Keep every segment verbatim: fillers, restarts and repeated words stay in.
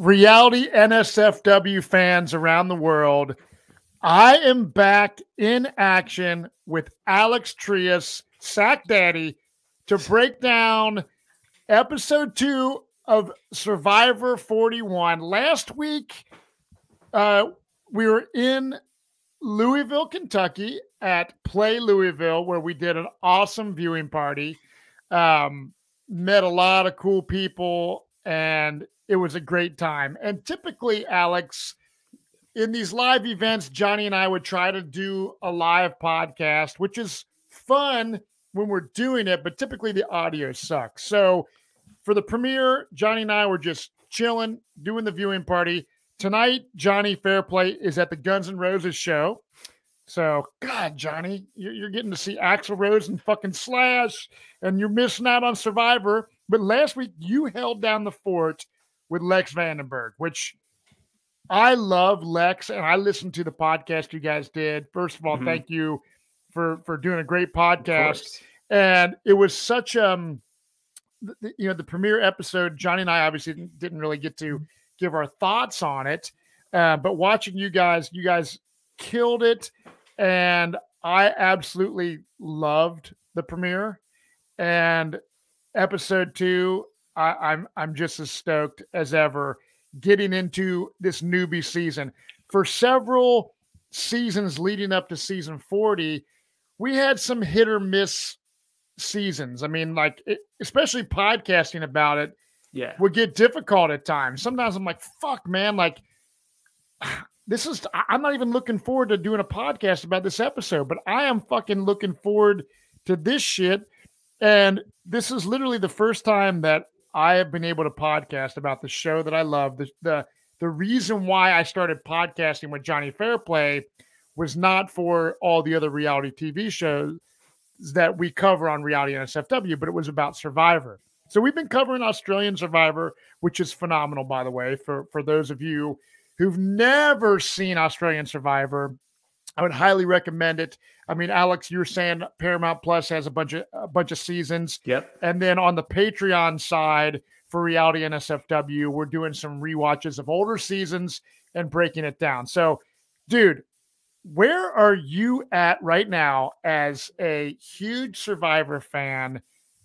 reality N S F W fans around the world, I am back in action with Alex Trias, Sack Daddy, to break down episode two of Survivor forty-one. Last week, uh, we were in Louisville, Kentucky at Play Louisville, where we did an awesome viewing party. Um, met a lot of cool people, and it was a great time. And typically, Alex, in these live events, Johnny and I would try to do a live podcast, which is fun when we're doing it, but typically the audio sucks. So for the premiere, Johnny and I were just chilling, doing the viewing party. Tonight, Johnny Fairplay is at the Guns N' Roses show. So, God, Johnny, you're, you're getting to see Axl Rose and fucking Slash, and you're missing out on Survivor. But last week, you held down the fort with Lex Vandenberg, which I love Lex, and I listened to the podcast you guys did. First of all, mm-hmm. thank you for, for doing a great podcast. And it was such, um, the, you know, the premiere episode, Johnny and I obviously didn't, didn't really get to give our thoughts on it. Uh, but watching you guys, you guys killed it. And I absolutely loved the premiere. And episode two, I, I'm I'm just as stoked as ever getting into this newbie season. For several seasons leading up to season forty, we had some hit or miss seasons. I mean, like, it, especially podcasting about it, yeah, would get difficult at times. Sometimes I'm like, fuck, man, like, this is, I'm not even looking forward to doing a podcast about this episode, but I am fucking looking forward to this shit. And this is literally the first time that I have been able to podcast about the show that I love. The, the, the reason why I started podcasting with Johnny Fairplay was not for all the other reality T V shows that we cover on Reality N S F W, but it was about Survivor. So we've been covering Australian Survivor, which is phenomenal, by the way, for, for those of you who've never seen Australian Survivor. I would highly recommend it. I mean, Alex, you're saying Paramount Plus has a bunch of a bunch of seasons. Yep. And then on the Patreon side for Reality N S F W, we're doing some rewatches of older seasons and breaking it down. So, dude, where are you at right now as a huge Survivor fan?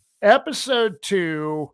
Episode two,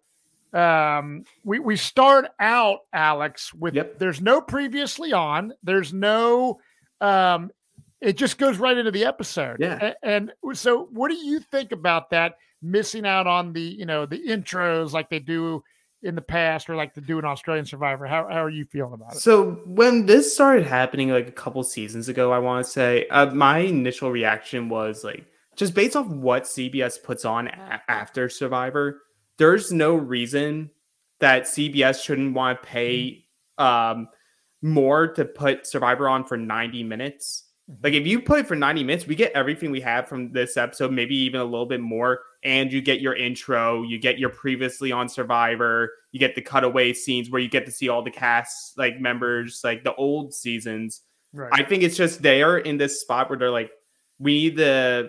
um, we, we start out, Alex, with yep. there's no previously on. There's no, um, it just goes right into the episode. Yeah. And, and so what do you think about that, missing out on the, you know, the intros like they do in the past, or like to do an Australian Survivor? How, how are you feeling about it? So when this started happening like a couple seasons ago, I want to say uh, my initial reaction was like, just based off what C B S puts on a- after Survivor, there's no reason that C B S shouldn't want to pay um, more to put Survivor on for ninety minutes. Like, if you put it for ninety minutes, we get everything we have from this episode, maybe even a little bit more. And you get your intro, you get your previously on Survivor, you get the cutaway scenes where you get to see all the cast like members, like the old seasons. Right. I think it's just there in this spot where they're like, we need the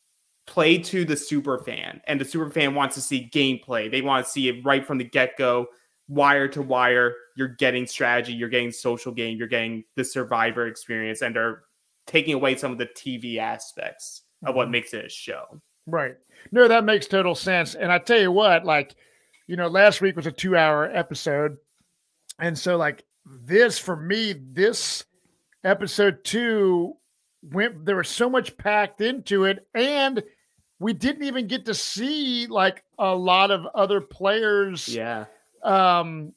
play to the super fan, and the super fan wants to see gameplay. They want to see it right from the get-go, wire to wire. You're getting strategy, you're getting social game, you're getting the Survivor experience, and they're taking away some of the T V aspects of what makes it a show. Right. No, that makes total sense. And I tell you what, like, you know, last week was a two hour episode. And so like this, for me, this episode two went, there was so much packed into it. And we didn't even get to see like a lot of other players. Yeah. Um,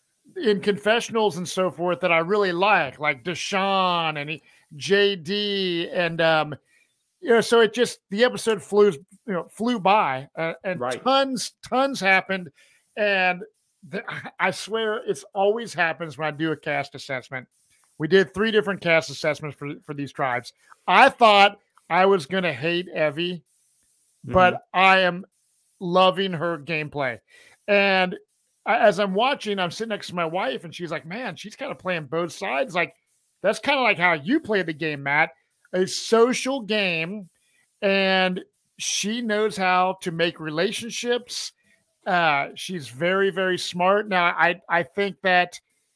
in confessionals and so forth that I really like, like Deshaun and J D, and um, you know, so it just, the episode flew, you know, flew by, uh, and right. tons, tons happened, and the, I swear it's always happens when I do a cast assessment. We did three different cast assessments for for these tribes. I thought I was gonna hate Evie, but mm-hmm. I am loving her gameplay, and as I'm watching, I'm sitting next to my wife, and she's like, man, she's kind of playing both sides. Like, that's kind of like how you play the game, Matt, a social game. And she knows how to make relationships. Uh, she's very, very smart. Now, I, I think that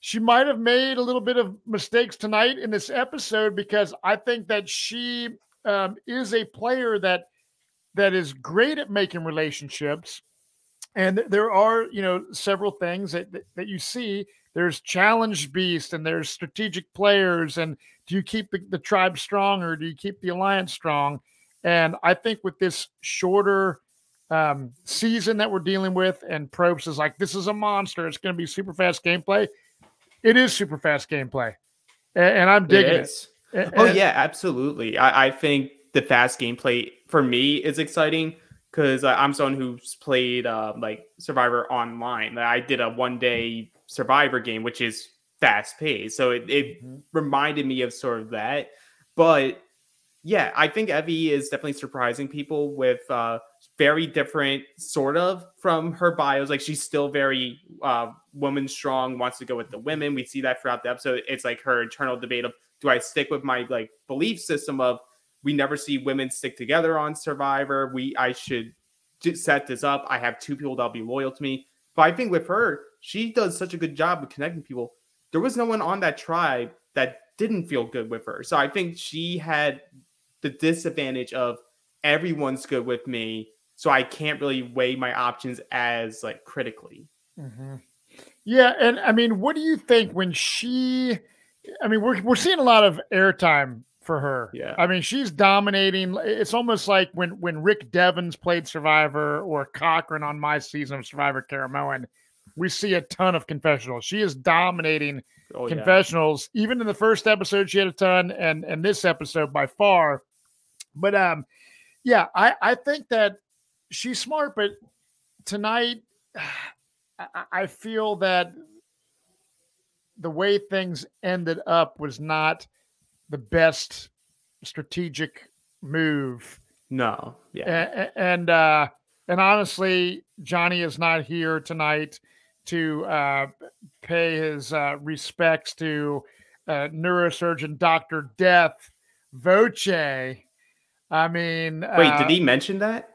she might have made a little bit of mistakes tonight in this episode because I think that she um, is a player that that is great at making relationships. And there are, you know, several things that, that, that you see. There's challenge beast and there's strategic players. And do you keep the, the tribe strong or do you keep the alliance strong? And I think with this shorter um, season that we're dealing with, and Probst is like, this is a monster. It's going to be super fast gameplay. It is super fast gameplay. And, and I'm digging it. it. And, oh, yeah, absolutely. I, I think the fast gameplay for me is exciting. Because I'm someone who's played uh, like Survivor online. I did a one day Survivor game, which is fast paced. So it, it mm-hmm. reminded me of sort of that. But yeah, I think Evie is definitely surprising people with uh, very different sort of from her bios. Like she's still very uh, woman strong, wants to go with the women. We see that throughout the episode. It's like her internal debate of, do I stick with my like belief system of, we never see women stick together on Survivor. We, I should set this up. I have two people that'll be loyal to me. But I think with her, she does such a good job of connecting people. There was no one on that tribe that didn't feel good with her. So I think she had the disadvantage of everyone's good with me. So I can't really weigh my options as like critically. Mm-hmm. Yeah. And I mean, what do you think when she, I mean, we're, we're seeing a lot of airtime for her. Yeah. I mean, she's dominating. It's almost like when, when Rick Devens played Survivor or Cochran on my season of Survivor Caramoan, we see a ton of confessionals. She is dominating oh, confessionals. Yeah. Even in the first episode, she had a ton, and, and this episode by far. But um, yeah, I, I think that she's smart, but tonight I, I feel that the way things ended up was not the best strategic move. No. Yeah. And, and, uh, and honestly, Johnny is not here tonight to, uh, pay his, uh, respects to, uh, neurosurgeon Doctor Death Voce. I mean, wait, uh, did he mention that?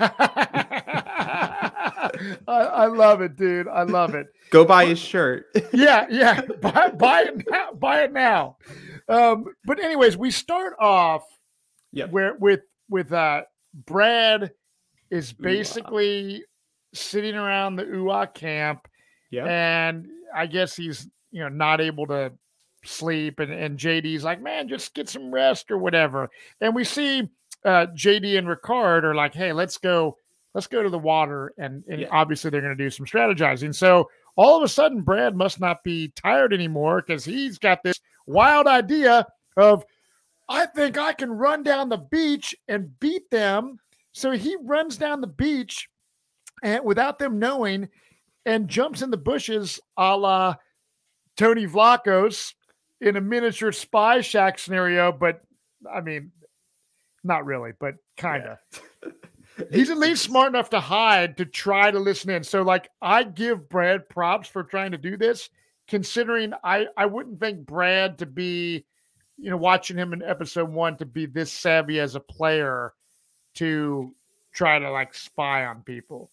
I, I love it, dude. I love it. Go buy his shirt. yeah. Yeah. Buy, buy it now. Buy it now. Um, but anyways, we start off yep. where with with uh, Brad is basically Ooh-ah. sitting around the U A camp, yep. and I guess he's you know not able to sleep, and, and J D's like, man, just get some rest or whatever. And we see uh, J D and Ricard are like, hey, let's go, let's go to the water, and, and yeah. obviously they're going to do some strategizing. So all of a sudden, Brad must not be tired anymore because he's got this wild idea of, I think I can run down the beach and beat them. So he runs down the beach and without them knowing and jumps in the bushes a la Tony Vlachos in a miniature spy shack scenario. But I mean, not really, but kind of. Yeah. He's at least smart enough to hide to try to listen in. So like I give Brad props for trying to do this, considering I, I wouldn't think Brad to be, you know, watching him in episode one to be this savvy as a player to try to like spy on people.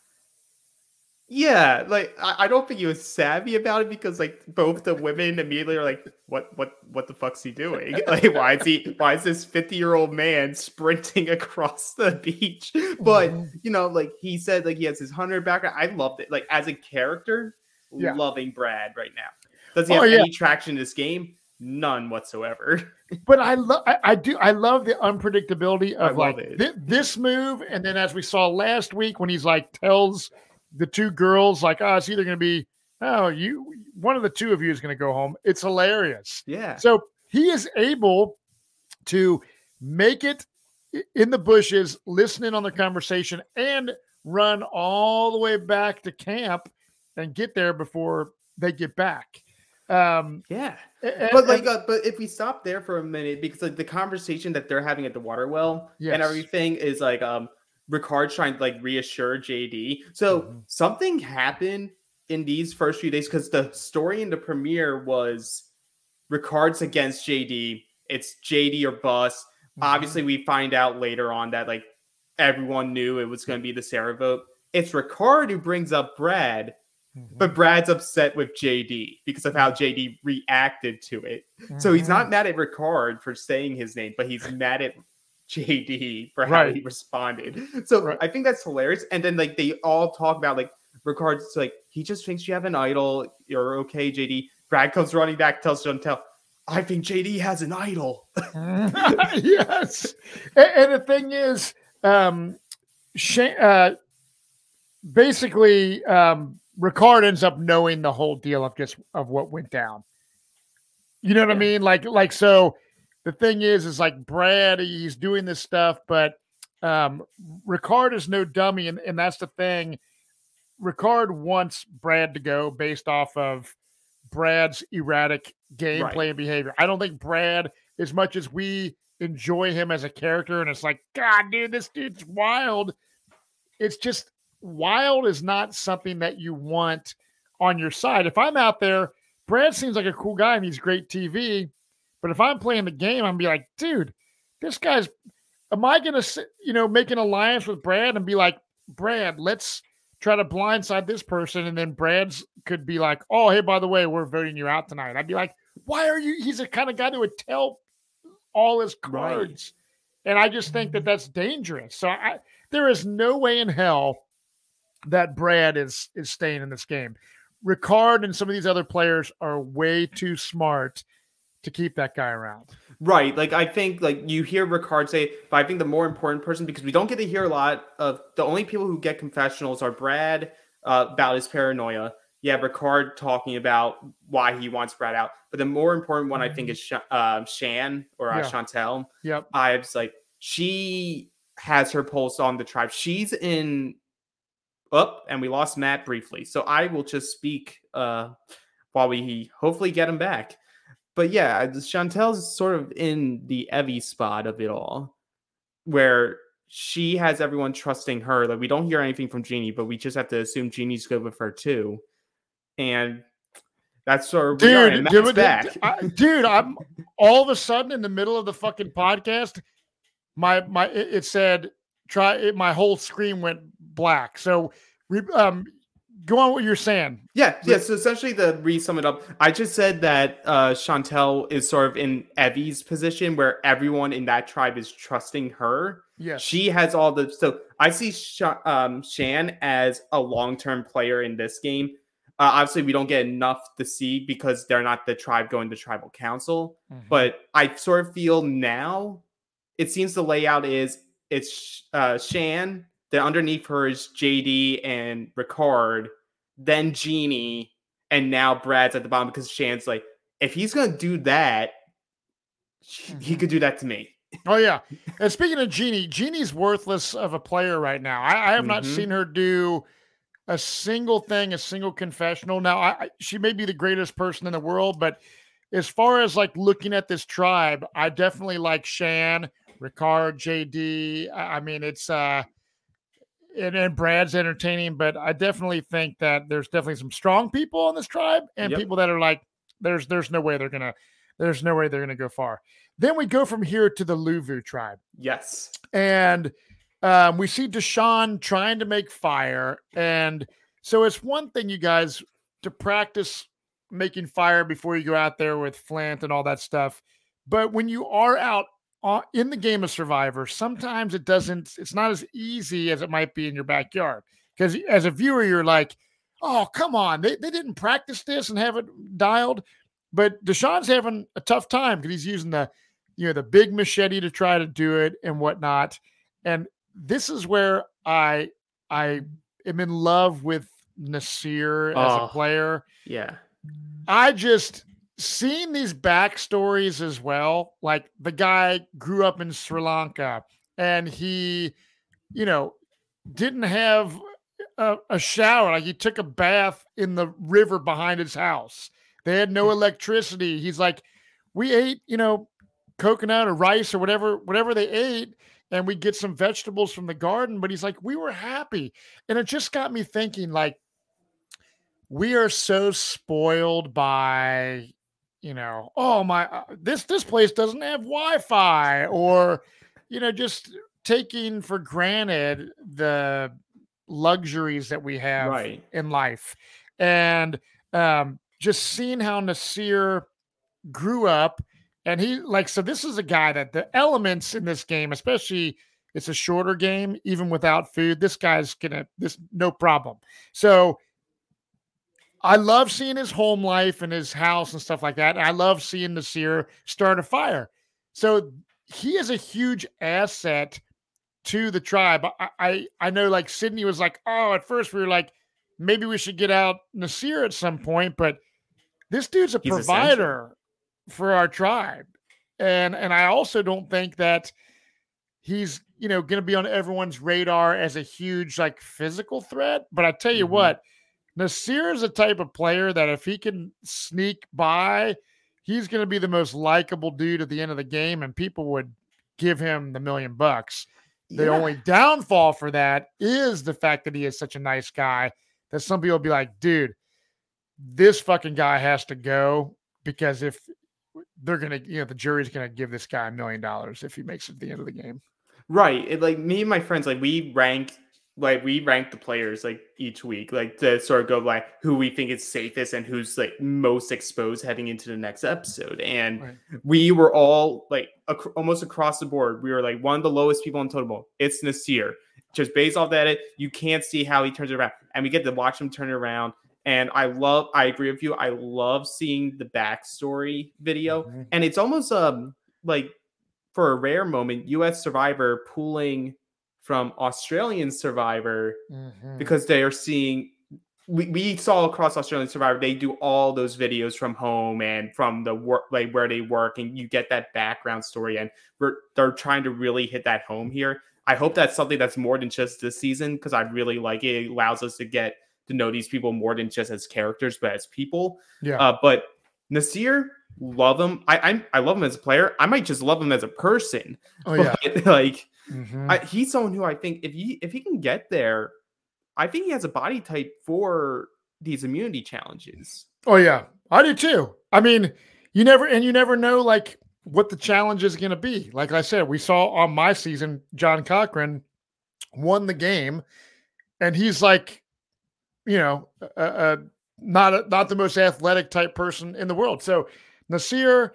Yeah, like I, I don't think he was savvy about it because like both the women immediately are like, what what what the fuck's he doing? Like why is he why is this fifty-year-old man sprinting across the beach? But mm-hmm. you know, like he said, like he has his hunter background. I loved it. Like as a character, yeah. loving Brad right now. Does he have oh, yeah. any traction in this game? None whatsoever. But I love, I, I do, I love the unpredictability of like th- this move, and then as we saw last week when he's like tells the two girls like, oh, it's either going to be, oh, you, one of the two of you is going to go home. It's hilarious. Yeah. So he is able to make it in the bushes, listen in on their conversation, and run all the way back to camp and get there before they get back. Um, yeah. And, but like, uh, but if we stop there for a minute, because like the conversation that they're having at the water well yes. and everything is like, um, Ricard's trying to like reassure J D. So mm-hmm. something happened in these first few days because the story in the premiere was Ricard's against J D. It's J D or bust. Mm-hmm. Obviously, we find out later on that like everyone knew it was going to be the Sarah vote. It's Ricard who brings up Brad Mm-hmm. But Brad's upset with J D because of how J D reacted to it. Mm-hmm. So he's not mad at Ricard for saying his name, but he's mad at J D for how right. he responded. So right. I think that's hilarious. And then like they all talk about like Ricard's like, he just thinks you have an idol. You're okay, J D. Brad comes running back, tells Chantel, I think J D has an idol. Yes. And, and the thing is, um, Shane, uh, basically, um, Ricard ends up knowing the whole deal of just of what went down. You know what yeah. I mean? Like, like, so the thing is, is like Brad, he's doing this stuff, but um, Ricard is no dummy. And, and that's the thing. Ricard wants Brad to go based off of Brad's erratic gameplay right. and behavior. I don't think Brad, as much as we enjoy him as a character, and it's like, God, dude, this dude's wild. It's just, wild is not something that you want on your side. If I'm out there, Brad seems like a cool guy and he's great T V. But if I'm playing the game, I'm be like, dude, this guy's, am I going to, you know, make an alliance with Brad and be like, Brad, let's try to blindside this person. And then Brad's could be like, oh, hey, by the way, we're voting you out tonight. I'd be like, why are you, he's the kind of guy that would tell all his cards. Right. And I just think that that's dangerous. So I, there is no way in hell that Brad is is staying in this game. Ricard and some of these other players are way too smart to keep that guy around. Right. Like, I think, like, you hear Ricard say, but I think the more important person, because we don't get to hear a lot of, the only people who get confessionals are Brad uh, about his paranoia. Yeah, Ricard talking about why he wants Brad out. But the more important one, I think, is Sh- uh, Shan or uh, yeah. Chantel. Yep. I was like, she has her pulse on the tribe. She's in... up, and we lost Matt briefly. So I will just speak uh, while we hopefully get him back. But yeah, Chantel's sort of in the Evie spot of it all, where she has everyone trusting her. Like, we don't hear anything from Jeannie, but we just have to assume Jeannie's good with her too. And that's sort of dude, and Matt's dude, back. I, dude, I'm all of a sudden in the middle of the fucking podcast, my my it, it said try it, my whole screen went black. So um go on what you're saying. Yeah, yeah. So essentially, to re-sum it up, I just said that uh, Chantel is sort of in Evie's position where everyone in that tribe is trusting her. Yes. She has all the... So I see Sh- um, Shan as a long-term player in this game. Uh, obviously, we don't get enough to see because they're not the tribe going to tribal council. Mm-hmm. But I sort of feel now, it seems the layout is it's uh, Shan, then underneath her is J D and Ricard, then Jeannie, and now Brad's at the bottom because Shan's like, if he's going to do that, mm-hmm. he could do that to me. Oh, yeah. And speaking of Jeannie, Jeannie's worthless of a player right now. I, I have mm-hmm. not seen her do a single thing, a single confessional. Now, I, she may be the greatest person in the world, but as far as like looking at this tribe, I definitely like Shan, Ricard, J D. I, I mean, it's... uh And, and Brad's entertaining, but I definitely think that there's definitely some strong people on this tribe and yep. people that are like, there's there's no way they're gonna, there's no way they're gonna go far. Then we go from here to the Luvu tribe. Yes, and um, we see Deshaun trying to make fire, and so it's one thing, you guys, to practice making fire before you go out there with flint and all that stuff, but when you are out in the game of Survivor, sometimes it doesn't, it's not as easy as it might be in your backyard. Because as a viewer, you're like, oh, come on. They, they didn't practice this and have it dialed. But Deshaun's having a tough time because he's using the, you know, the big machete to try to do it and whatnot. And this is where I, I am in love with Nasir as oh, a player. Yeah. I just... seeing these backstories as well, like the guy grew up in Sri Lanka and he, you know, didn't have a, a shower. Like he took a bath in the river behind his house. They had no electricity. He's like, we ate, you know, coconut or rice or whatever, whatever they ate. And we get some vegetables from the garden, but he's like, we were happy. And it just got me thinking, like, we are so spoiled by, you know, oh my, uh, this, this place doesn't have Wi-Fi, or, you know, just taking for granted the luxuries that we have right. in life. And um, just seeing how Nasir grew up, and he like so this is a guy that the elements in this game, especially it's a shorter game, even without food, this guy's gonna this no problem. So I love seeing his home life and his house and stuff like that. And I love seeing Nasir start a fire. So he is a huge asset to the tribe. I, I I know like Sydney was like, oh, at first we were like, maybe we should get out Nasir at some point, but this dude's a He's provider essential. for our tribe. And and I also don't think that he's, you know, going to be on everyone's radar as a huge like physical threat. But I tell you Mm-hmm. what, Nasir is a type of player that if he can sneak by, he's going to be the most likable dude at the end of the game, and people would give him the million bucks. The Yeah. only downfall for that is the fact that he is such a nice guy that some people will be like, dude, this fucking guy has to go, because if they're going to, you know, the jury's going to give this guy a million dollars if he makes it to the end of the game. Right. It, like me and my friends, like we rank, like we rank the players like each week, like to sort of go like who we think is safest and who's like most exposed heading into the next episode. And Right. we were all like ac- almost across the board. We were like one of the lowest people on total ball. It's Nasir. Just based off that, it you can't see how he turns it around, and we get to watch him turn it around. And I love, I agree with you. I love seeing the backstory video, Mhm. and it's almost um like for a rare moment, U S Survivor pulling from Australian Survivor Mhm. because they are seeing. We, we saw across Australian Survivor, they do all those videos from home and from the work, like where they work, and you get that background story. And we're, they're trying to really hit that home here. I hope that's something that's more than just this season, because I really like it. It allows us to get to know these people more than just as characters, but as people. Yeah. Uh, but Nasir, love him. I, I I love him as a player. I might just love him as a person. Oh yeah. But, like Mhm. I, he's someone who I think if he if he can get there, I think he has a body type for these immunity challenges. Oh yeah, I do too. I mean, you never and you never know like what the challenge is going to be. Like I said, we saw on my season, John Cochran won the game, and he's like, you know, a, a, not a, not the most athletic type person in the world. So Nasir,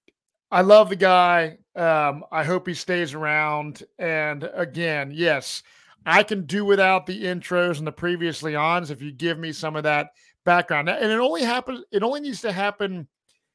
I love the guy. Um, I hope he stays around. And again, yes, I can do without the intros and the previously ons if you give me some of that background. And it only happens, it only needs to happen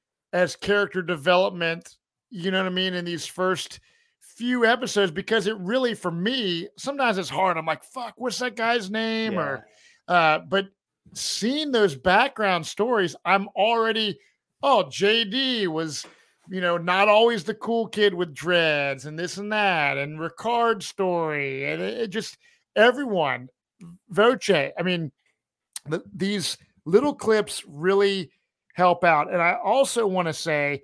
as character development, you know what I mean, in these first few episodes, because it really, for me, sometimes it's hard. I'm like, fuck, what's that guy's name? Yeah. Or uh, but seeing those background stories, I'm already, oh, J D was, you know, not always the cool kid with dreads and this and that, and Ricard's story, and it, it just everyone, Voce. I mean, the, these little clips really help out. And I also want to say,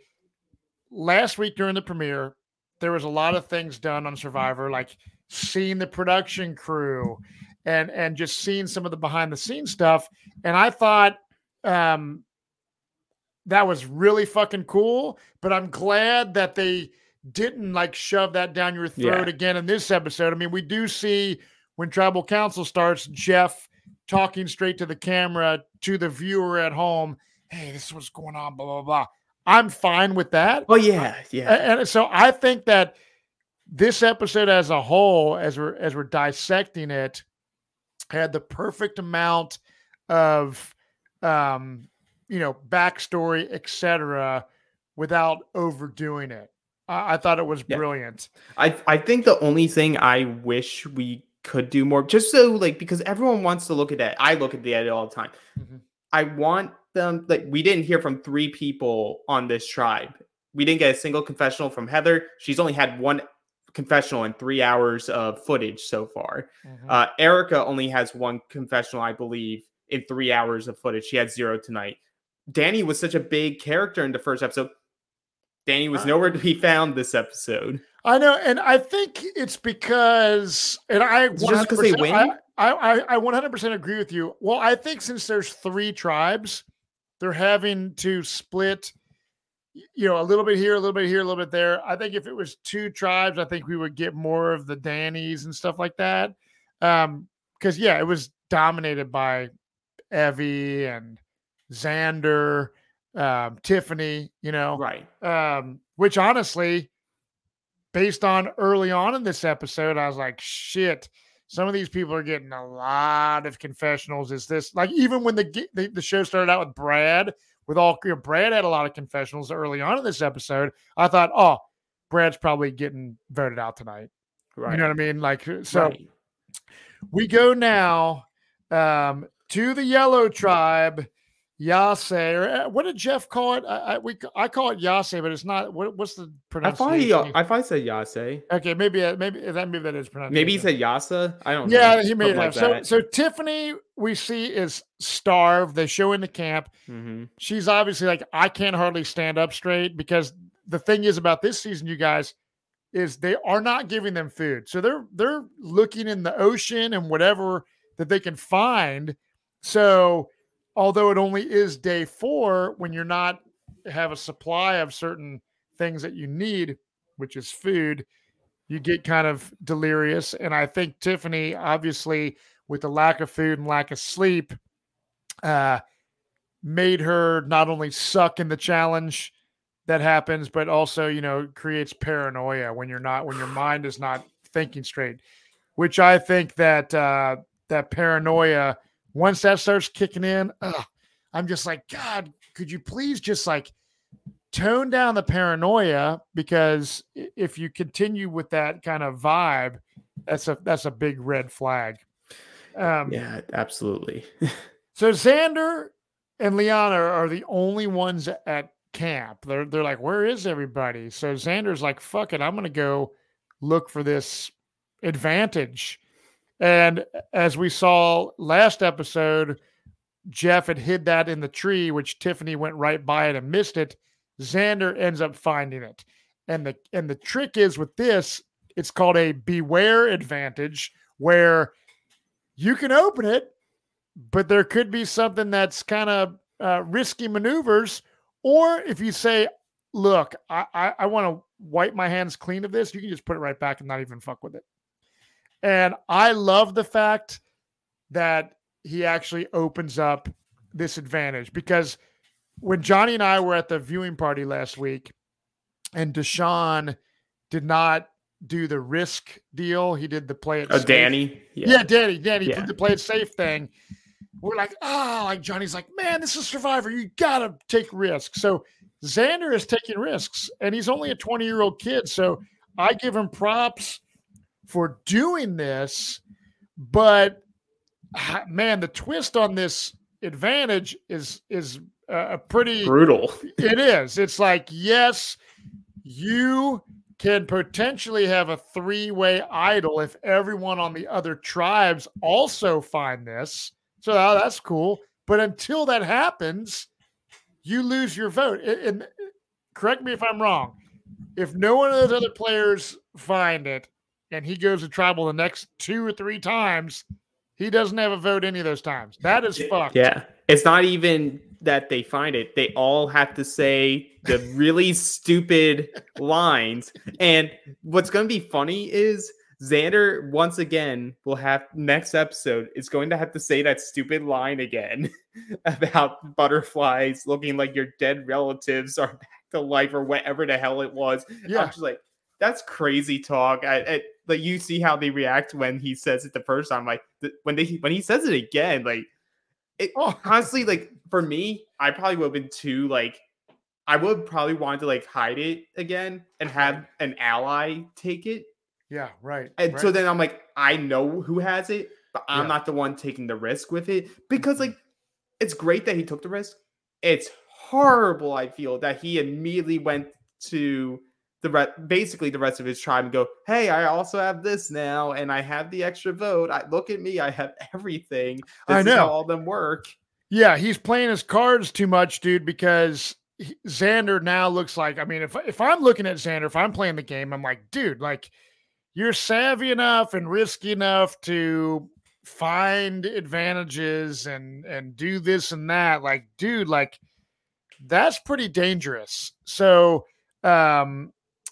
last week during the premiere, there was a lot of things done on Survivor, like seeing the production crew and and just seeing some of the behind the scenes stuff. And I thought um, that was really fucking cool. But I'm glad that they didn't like shove that down your throat Yeah. again in this episode. I mean, we do see when Tribal Council starts, Jeff talking straight to the camera to the viewer at home. Hey, this is what's going on, blah, blah, blah. I'm fine with that. Oh yeah, yeah. And, and so I think that this episode as a whole, as we're as we're dissecting it, had the perfect amount of um, you know, backstory, et cetera, without overdoing it. I, I thought it was Yeah. brilliant. I I think the only thing I wish we could do more, just so like because everyone wants to look at that. I look at the edit all the time. Mhm. I want them, like, we didn't hear from three people on this tribe. We didn't get a single confessional from Heather. She's only had one confessional in three hours of footage so far. Mhm. Uh, Erica only has one confessional, I believe, in three hours of footage. She had zero tonight. Danny was such a big character in the first episode. Danny was Uh, nowhere to be found this episode. I know, and I think it's because, and I Is it just because they win? I, I, I one hundred percent agree with you. Well, I think since there's three tribes, they're having to split, you know, a little bit here, a little bit here, a little bit there. I think if it was two tribes, I think we would get more of the Dannys and stuff like that. Um, because yeah, it was dominated by Evie and Xander, um, Tiffany, you know, Right. um, which honestly, based on early on in this episode, I was like, shit, some of these people are getting a lot of confessionals. Is this like, even when the, the, the show started out with Brad, with all, you know, Brad had a lot of confessionals early on in this episode. I thought, oh, Brad's probably getting voted out tonight. Right. You know what I mean? Like, so right. we go now um, to the Yellow Tribe, Yase, or what did Jeff call it? I, I we I call it Yase, but it's not. What, what's the I thought pronunciation? he, I thought he said Yase. Okay, maybe maybe that maybe that is pronunciation. Maybe he said Yasa. I don't yeah, know. he may have. Like so that. so Tiffany we see is starved. They show in the camp. Mm-hmm. She's obviously like, I can't hardly stand up straight, because the thing is about this season, you guys, is they are not giving them food. So they're they're looking in the ocean and whatever that they can find. So although it only is day four, when you're not have a supply of certain things that you need, which is food, you get kind of delirious. And I think Tiffany, obviously, with the lack of food and lack of sleep, uh, made her not only suck in the challenge that happens, but also, you know, creates paranoia when you're not, when your mind is not thinking straight, which I think that, uh, that paranoia, once that starts kicking in, ugh, I'm just like, God, could you please just like tone down the paranoia? Because if you continue with that kind of vibe, that's a, that's a big red flag. Um, yeah, absolutely. so Xander and Liana are the only ones at camp. They're they're like, where is everybody? So Xander's like, fuck it, I'm gonna go look for this advantage. And as we saw last episode, Jeff had hid that in the tree, which Tiffany went right by it and missed it. Xander ends up finding it. And the and the trick is with this, it's called a beware advantage, where you can open it, but there could be something that's kind of uh, risky maneuvers. Or if you say, look, I, I, I want to wipe my hands clean of this, you can just put it right back and not even fuck with it. And I love the fact that he actually opens up this advantage, because when Johnny and I were at the viewing party last week and Deshaun did not do the risk deal, he did the play it uh, safe. Danny. Yeah, yeah Danny. Danny yeah. did the play it safe thing. We're like, oh, like Johnny's like, man, this is Survivor. You got to take risks. So Xander is taking risks, and he's only a twenty-year-old kid. So I give him props for doing this. But, man, the twist on this advantage is is a pretty brutal. It is. It's like, yes, you can potentially have a three-way idol if everyone on the other tribes also find this. So oh, that's cool. But until that happens, you lose your vote. And, and correct me if I'm wrong. If no one of those other players find it and he goes to tribal the next two or three times, he doesn't have a vote any of those times. That is fucked. Yeah. It's not even that they find it. They all have to say the really stupid lines. And what's going to be funny is Xander, once again, will have next episode is going to have to say that stupid line again about butterflies looking like your dead relatives are back to life or whatever the hell it was. Yeah. I'm just like, that's crazy talk. I, I like you see how they react when he says it the first time. Like the, when they when he says it again, like it oh. honestly, like for me, I probably would have been too like I would probably want to like hide it again and have an ally take it. Yeah, right. And right. so then I'm like, I know who has it, but I'm yeah. not the one taking the risk with it, because like it's great that he took the risk. It's horrible, I feel, that he immediately went to the re- basically the rest of his tribe and go, hey, I also have this now, and I have the extra vote. I look at me, I have everything. This I know is how all of them work. Yeah, he's playing his cards too much, dude, because he, Xander now looks like, I mean, if if I'm looking at Xander, if I'm playing the game, I'm like, dude, like you're savvy enough and risky enough to find advantages and and do this and that. Like, dude, like that's pretty dangerous. So um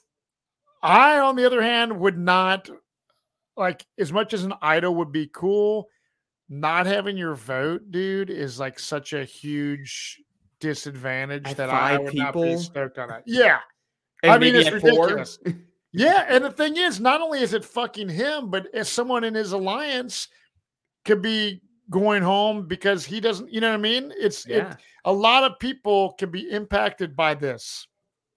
I, on the other hand, would not, like, as much as an idol would be cool, not having your vote, dude, is like such a huge disadvantage At that I, I five would not be people, stoked on that. Yeah. and I mean, maybe it's at four. ridiculous. Yeah. And the thing is, not only is it fucking him, but as someone in his alliance could be going home because he doesn't, you know what I mean? It's Yeah. it a lot of people can be impacted by this.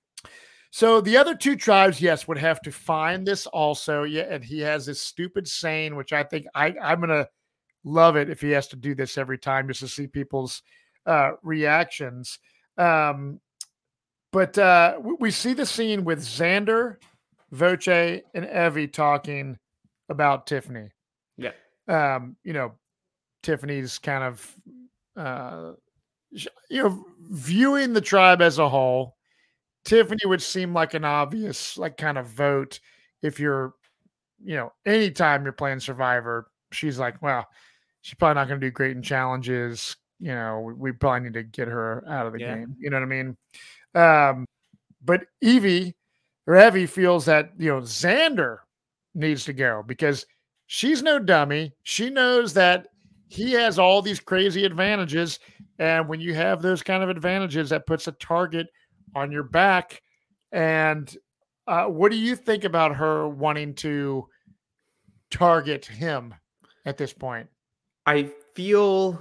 So the other two tribes, yes, would have to find this also. Yeah, and he has this stupid saying, which I think I, I'm gonna love it if he has to do this every time just to see people's uh, reactions. Um, but uh, we, we see the scene with Xander, Voce, and Evie talking about Tiffany. Yeah. Um, you know, Tiffany's kind of, uh, you know, viewing the tribe as a whole. Tiffany would seem like an obvious, like, kind of vote if you're, you know, anytime you're playing Survivor. She's like, well, she's probably not going to do great in challenges. You know, we, we probably need to get her out of the Yeah. game. You know what I mean? Um, but Evie or Evie feels that, you know, Xander needs to go because she's no dummy. She knows that he has all these crazy advantages. And when you have those kind of advantages, that puts a target on your back. And uh, what do you think about her wanting to target him at this point? I feel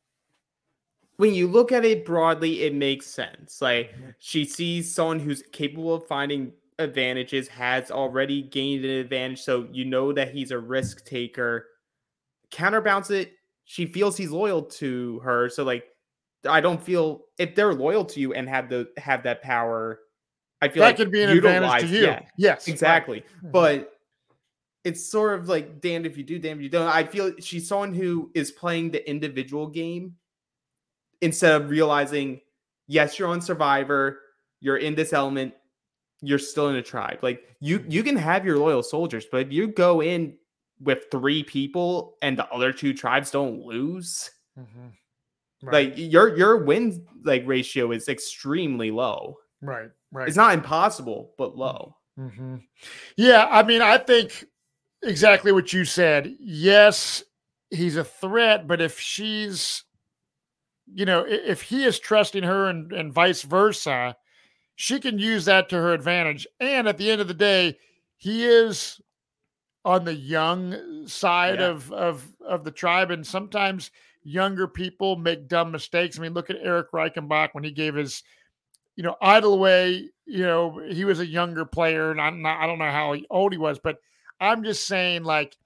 when you look at it broadly, it makes sense. Like, she sees someone who's capable of finding advantages, has already gained an advantage, so you know that he's a risk taker. Counterbalance it, she feels he's loyal to her, so like, I don't feel if they're loyal to you and have the have that power, I feel that like could be an utilize, advantage to you. Yeah, yes, exactly. Right. But it's sort of like damned if you do, damned if you don't. I feel she's someone who is playing the individual game instead of realizing, yes, you're on Survivor, you're in this element, you're still in a tribe. Like, you you can have your loyal soldiers, but if you go in with three people and the other two tribes don't lose, mm-hmm. Right. like your your win like ratio is extremely low. Right, right. It's not impossible, but low. Mm-hmm. Yeah, I mean, I think exactly what you said. Yes, he's a threat, but if she's, you know, if he is trusting her and, and vice versa, she can use that to her advantage. And at the end of the day, he is on the young side Yeah. of of of the tribe, and sometimes younger people make dumb mistakes. I mean, look at Eric Reichenbach when he gave his, you know, idol away. You know, he was a younger player, and I'm not, I don't know how old he was, but I'm just saying, like,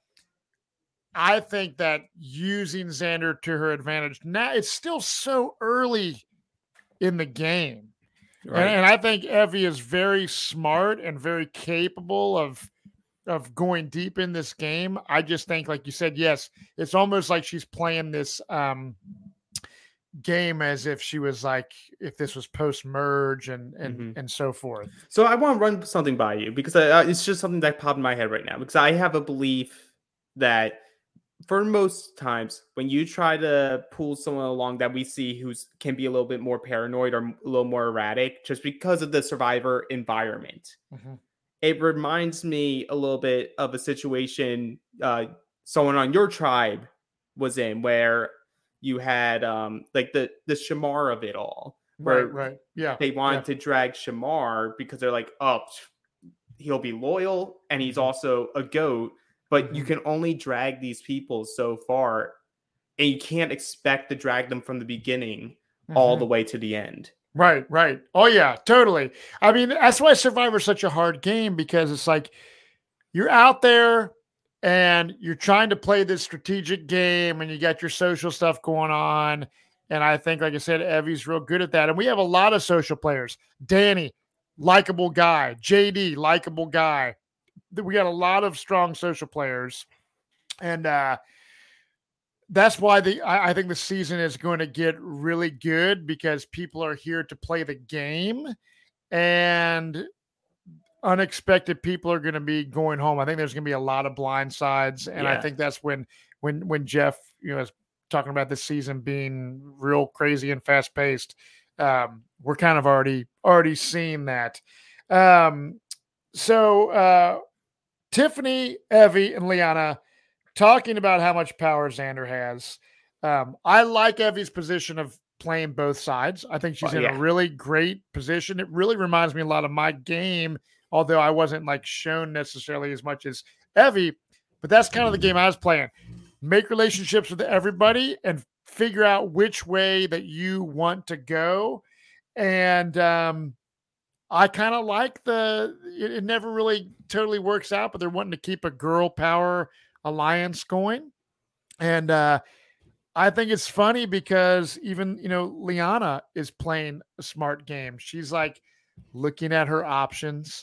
I think that using Xander to her advantage now, it's still so early in the game. Right. And, and I think Evie is very smart and very capable of of going deep in this game. I just think, like you said, yes, it's almost like she's playing this um, game as if she was like, if this was post merge and and Mhm. and so forth. So I want to run something by you because I, it's just something that popped in my head right now, because I have a belief that for most times when you try to pull someone along that we see who's can be a little bit more paranoid or a little more erratic just because of the Survivor environment, Mm-hmm. it reminds me a little bit of a situation uh, someone on your tribe was in, where you had um, like the the Shamar of it all, where Right, right. Yeah. they wanted yeah. to drag Shamar because they're like, oh, he'll be loyal and he's Mhm. also a goat, but Mhm. you can only drag these people so far, and you can't expect to drag them from the beginning all Mhm. the way to the end. Right, right. Oh yeah, totally. I mean, that's why Survivor is such a hard game, because it's like you're out there and you're trying to play this strategic game and you got your social stuff going on. And I think, like I said, Evie's real good at that. And we have a lot of social players. Danny, likable guy. J D, likable guy. We got a lot of strong social players. And uh that's why the I, I think the season is going to get really good, because people are here to play the game, and unexpected people are going to be going home. I think there's going to be a lot of blind sides, and Yeah. I think that's when when when Jeff, you know, is talking about this season being real crazy and fast paced. Um, we're kind of already already seeing that. Um, so uh, Tiffany, Evie, and Liana talking about how much power Xander has, um, I like Evie's position of playing both sides. I think she's oh, in yeah. a really great position. It really reminds me a lot of my game, although I wasn't like shown necessarily as much as Evie, but that's kind of the game I was playing. Make relationships with everybody and figure out which way that you want to go. And um, I kind of like the, it, it never really totally works out, but they're wanting to keep a girl power alliance going. And uh, I think it's funny because even, you know, Liana is playing a smart game. She's like looking at her options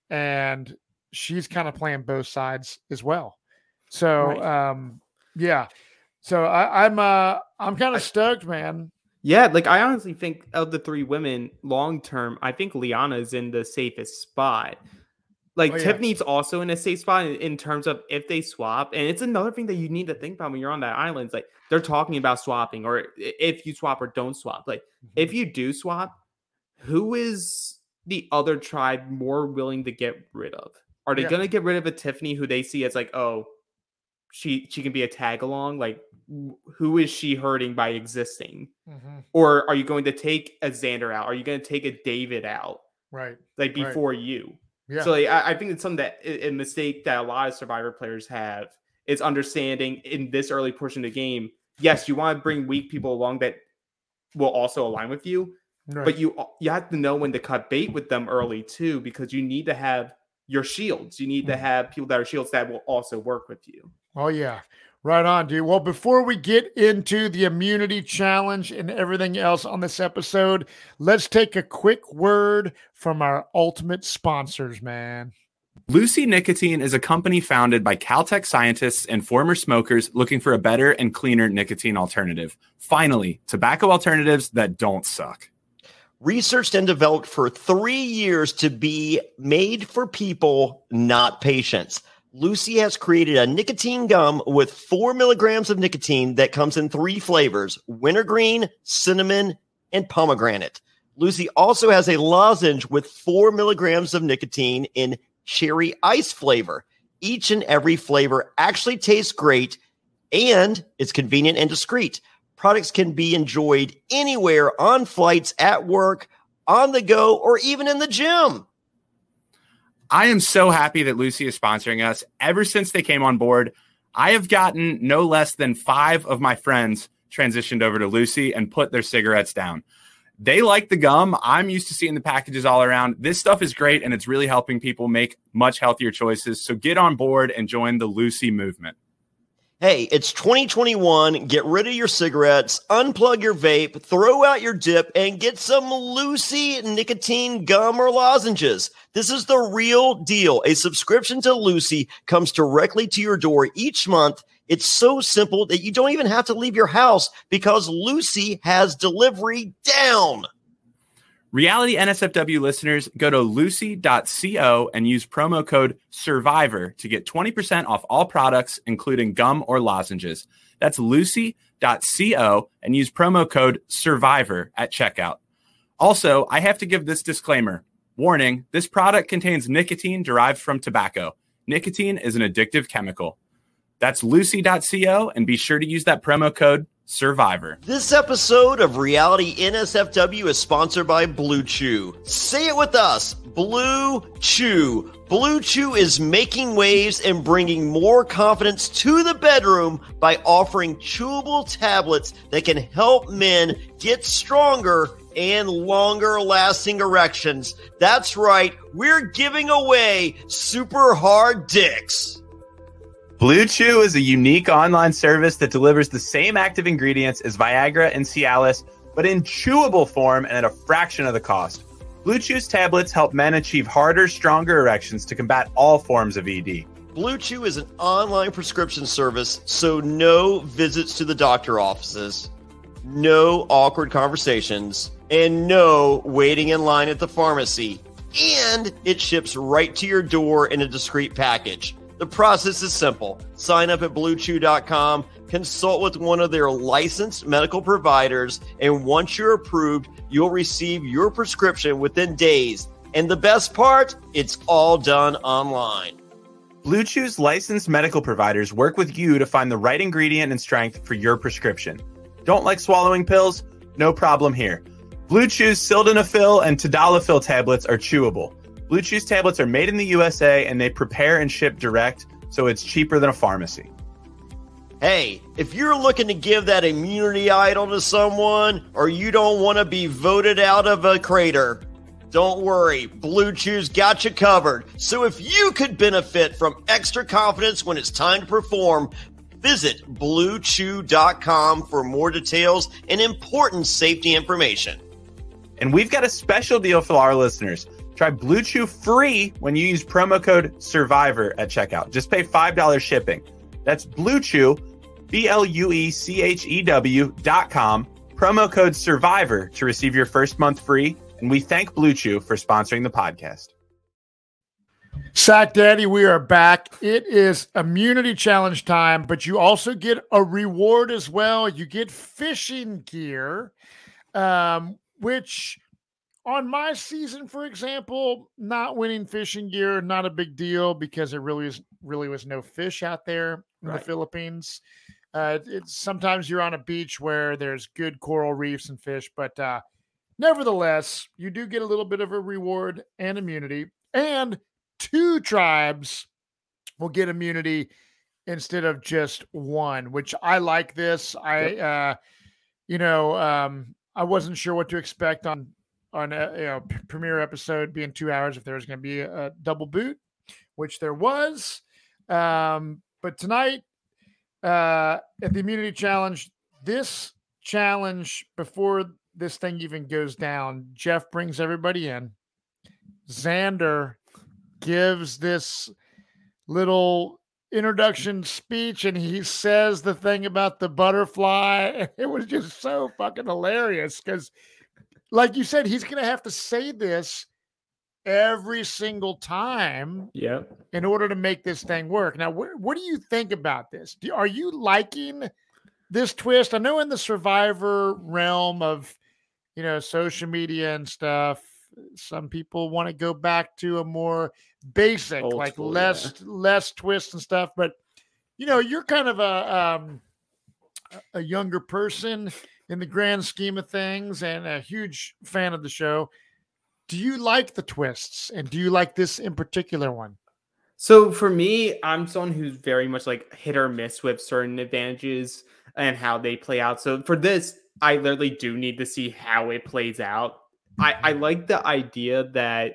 and she's kind of playing both sides as well. So, right. um, yeah. So I, I'm, uh, I'm kind of stoked, man. Yeah, like I honestly think of the three women long term, I think Liana is in the safest spot. Like oh, yeah. Tiffany's also in a safe spot in, in terms of if they swap. And it's another thing that you need to think about when you're on that island. It's like they're talking about swapping or if you swap or don't swap. Like mm-hmm. if you do swap, who is the other tribe more willing to get rid of? Are they yeah. going to get rid of a Tiffany who they see as like, oh, she she can be a tag along? Like, who is she hurting by existing? Mm-hmm. Or are you going to take a Xander out? Are you going to take a David out? Right. Like before right. you. Yeah. So like, I, I think it's something that a mistake that a lot of Survivor players have is understanding in this early portion of the game. Yes, you want to bring weak people along that will also align with you, right. but you you have to know when to cut bait with them early too, because you need to have your shields. You need mm-hmm. to have people that are shields that will also work with you. Oh yeah. Right on, dude. Well, before we get into the immunity challenge and everything else on this episode, let's take a quick word from our ultimate sponsors, man. Lucy Nicotine is a company founded by Caltech scientists and former smokers looking for a better and cleaner nicotine alternative. Finally, tobacco alternatives that don't suck. Researched and developed for three years to be made for people, not patients. Lucy has created a nicotine gum with four milligrams of nicotine that comes in three flavors: wintergreen, cinnamon, and pomegranate. Lucy also has a lozenge with four milligrams of nicotine in cherry ice flavor. Each and every flavor actually tastes great, and it's convenient and discreet. Products can be enjoyed anywhere, on flights, at work, on the go, or even in the gym. I am so happy that Lucy is sponsoring us. Ever since they came on board, I have gotten no less than five of my friends transitioned over to Lucy and put their cigarettes down. They like the gum. I'm used to seeing the packages all around. This stuff is great, and it's really helping people make much healthier choices. So get on board and join the Lucy movement. Hey, it's twenty twenty-one. Get rid of your cigarettes, unplug your vape, throw out your dip, and get some Lucy nicotine gum or lozenges. This is the real deal. A subscription to Lucy comes directly to your door each month. It's so simple that you don't even have to leave your house because Lucy has delivery down. Reality N S F W listeners, go to lucy dot co and use promo code SURVIVOR to get twenty percent off all products, including gum or lozenges. That's lucy dot co and use promo code SURVIVOR at checkout. Also, I have to give this disclaimer. Warning, this product contains nicotine derived from tobacco. Nicotine is an addictive chemical. That's lucy dot co, and be sure to use that promo code SURVIVOR. This episode of Reality N S F W is sponsored by Blue Chew. Say it with us, Blue Chew. Blue Chew is making waves and bringing more confidence to the bedroom by offering chewable tablets that can help men get stronger and longer lasting erections. That's right, we're giving away super hard dicks. Blue Chew is a unique online service that delivers the same active ingredients as Viagra and Cialis, but in chewable form and at a fraction of the cost. Blue Chew's tablets help men achieve harder, stronger erections to combat all forms of E D. Blue Chew is an online prescription service, so no visits to the doctor offices, no awkward conversations, and no waiting in line at the pharmacy. And it ships right to your door in a discreet package. The process is simple. Sign up at blue chew dot com, consult with one of their licensed medical providers, and once you're approved, you'll receive your prescription within days. And the best part, it's all done online. Blue Chew's licensed medical providers work with you to find the right ingredient and strength for your prescription. Don't like swallowing pills? No problem here. Blue Chew's sildenafil and tadalafil tablets are chewable. Blue Chew's tablets are made in the U S A and they prepare and ship direct, so it's cheaper than a pharmacy. Hey, if you're looking to give that immunity idol to someone, or you don't want to be voted out of a crater, don't worry, Blue Chew's got you covered. So if you could benefit from extra confidence when it's time to perform, visit blue chew dot com for more details and important safety information. And we've got a special deal for our listeners. Try Blue Chew free when you use promo code SURVIVOR at checkout. Just pay five dollars shipping. That's Blue Chew, B L U E C H E W dot com, promo code SURVIVOR to receive your first month free. And we thank Blue Chew for sponsoring the podcast. Sack Daddy, we are back. It is immunity challenge time, but you also get a reward as well. You get fishing gear, um, which on my season, for example, not winning fishing gear, not a big deal because there really is really was no fish out there in Right. the Philippines. Uh, it's sometimes you're on a beach where there's good coral reefs and fish, but uh, nevertheless, you do get a little bit of a reward and immunity, and two tribes will get immunity instead of just one, which I like this. I, Yep. uh, you know, um, I wasn't sure what to expect on, on a you know, p- premiere episode being two hours, if there was going to be a, a double boot, which there was. Um, but tonight, uh, at the immunity challenge, this challenge before this thing even goes down, Jeff brings everybody in. Xander gives this little introduction speech and he says the thing about the butterfly. It was just so fucking hilarious because, like you said, he's going to have to say this every single time Yep. in order to make this thing work. Now, wh- what do you think about this? Do, are you liking this twist? I know in the Survivor realm of, you know, social media and stuff, some people want to go back to a more basic, Old like school, less less twists and stuff. But you know, you're kind of a um, a younger person in the grand scheme of things, and a huge fan of the show. Do you like the twists, and do you like this in particular one? So for me, I'm someone who's very much like hit or miss with certain advantages and how they play out. So for this, I literally do need to see how it plays out. I, I like the idea that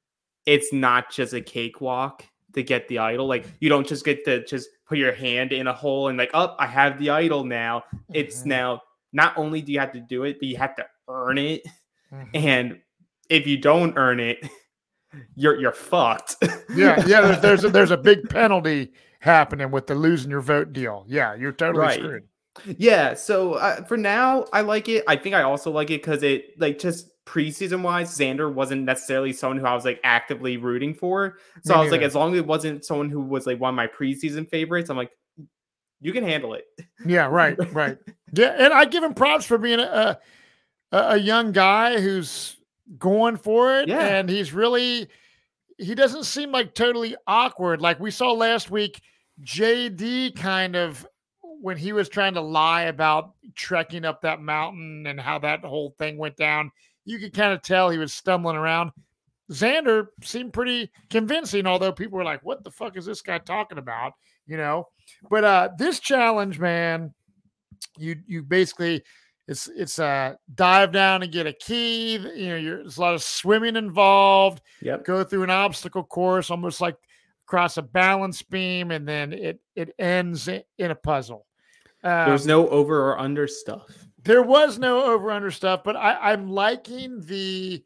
it's not just a cakewalk to get the idol. Like you don't just get to just put your hand in a hole and like, oh, I have the idol now. It's Mhm. now not only do you have to do it, but you have to earn it. Mhm. And if you don't earn it, you're you're fucked. Yeah, yeah. There's there's a, there's a big penalty happening with the losing your vote deal. Yeah, you're totally Right. screwed. Yeah, so uh, for now, I like it. I think I also like it because it, like, just preseason wise, Xander wasn't necessarily someone who I was like actively rooting for. So Me I was like, neither. as long as it wasn't someone who was like one of my preseason favorites, I'm like, you can handle it. Yeah, right, right. Yeah, and I give him props for being a a, a young guy who's going for it, Yeah. and he's really he doesn't seem like totally awkward. Like we saw last week, J D kind of when he was trying to lie about trekking up that mountain and how that whole thing went down, you could kind of tell he was stumbling around. Xander seemed pretty convincing, although people were like, what the fuck is this guy talking about? You know, but uh, this challenge, man, you, you basically, it's, it's a dive down and get a key. You know, you're, there's a lot of swimming involved, Yep. go through an obstacle course, almost like across a balance beam. And then it, it ends in a puzzle. Um, There's no over or under stuff. there was no over under stuff, but I, I'm liking the.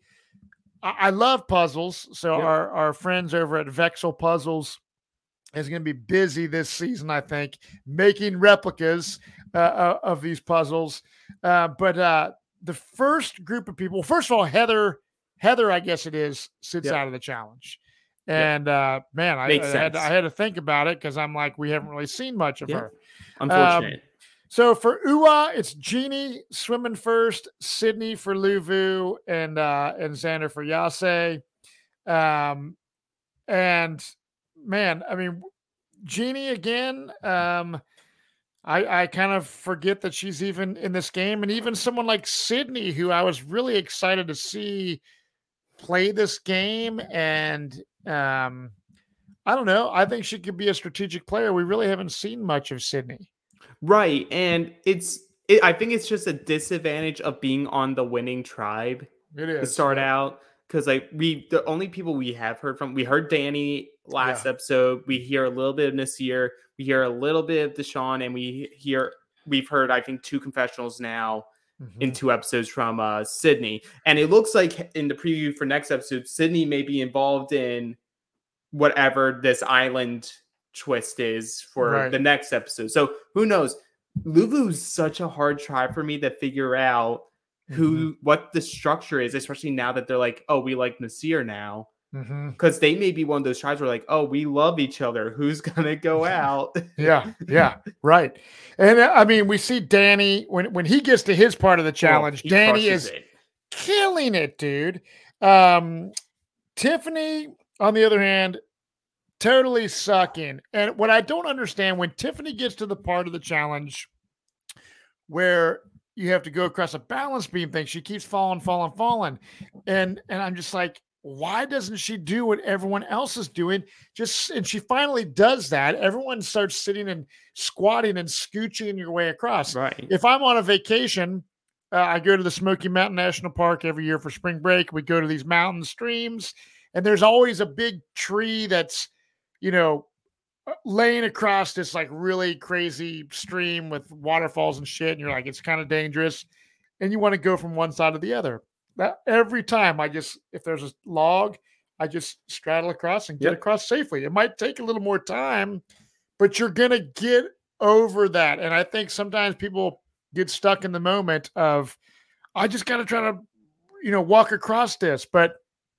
I, I love puzzles, so Yep. our our friends over at Vexel Puzzles is going to be busy this season, I think, making replicas uh, uh, of these puzzles. Uh, but uh, the first group of people, first of all, Heather, Heather, I guess it is, sits Yep. out of the challenge. And uh, man, I, I Makes had, sense. I had to think about it because I'm like, we haven't really seen much of Yeah. her. Unfortunate. So for U A, it's Jeannie swimming first, Sydney for Luvu, and uh, and Xander for Yase. Um, and man, I mean, Jeannie again. Um, I, I kind of forget that she's even in this game. And even someone like Sydney, who I was really excited to see play this game. And um, I don't know. I think she could be a strategic player. We really haven't seen much of Sydney. Right. And it's, it, I think it's just a disadvantage of being on the winning tribe It is. to start yeah. out. Because like we, the only people we have heard from, we heard Danny last Yeah. episode. We hear a little bit of Nasir. We hear a little bit of Deshaun, and we hear we've heard I think two confessionals now Mhm. in two episodes from uh, Sydney. And it looks like in the preview for next episode, Sydney may be involved in whatever this island twist is for Right. the next episode. So who knows? Luvu's such a hard try for me to figure out who what the structure is, especially now that they're like, oh, we like Nasir now. Mm-hmm. Because they may be one of those tribes where like, oh, we love each other. Who's gonna go out? Yeah, yeah, right. And uh, I mean, we see Danny when when he gets to his part of the challenge. Well, he Danny crushes is it. killing it, dude. Um, Tiffany, on the other hand, totally sucking. And what I don't understand, when Tiffany gets to the part of the challenge where you have to go across a balance beam thing, she keeps falling, falling, falling. And and I'm just like, why doesn't she do what everyone else is doing? Just and she finally does that. Everyone starts sitting and squatting and scooching your way across. Right. If I'm on a vacation, uh, I go to the Smoky Mountain National Park every year for spring break. We go to these mountain streams, and there's always a big tree that's, you know, laying across this like really crazy stream with waterfalls and shit. And you're like, it's kind of dangerous. And you want to go from one side to the other. That every time I just, if there's a log, I just straddle across and get Yep. across safely. It might take a little more time, but you're going to get over that. And I think sometimes people get stuck in the moment of, I just got to try to, you know, walk across this. But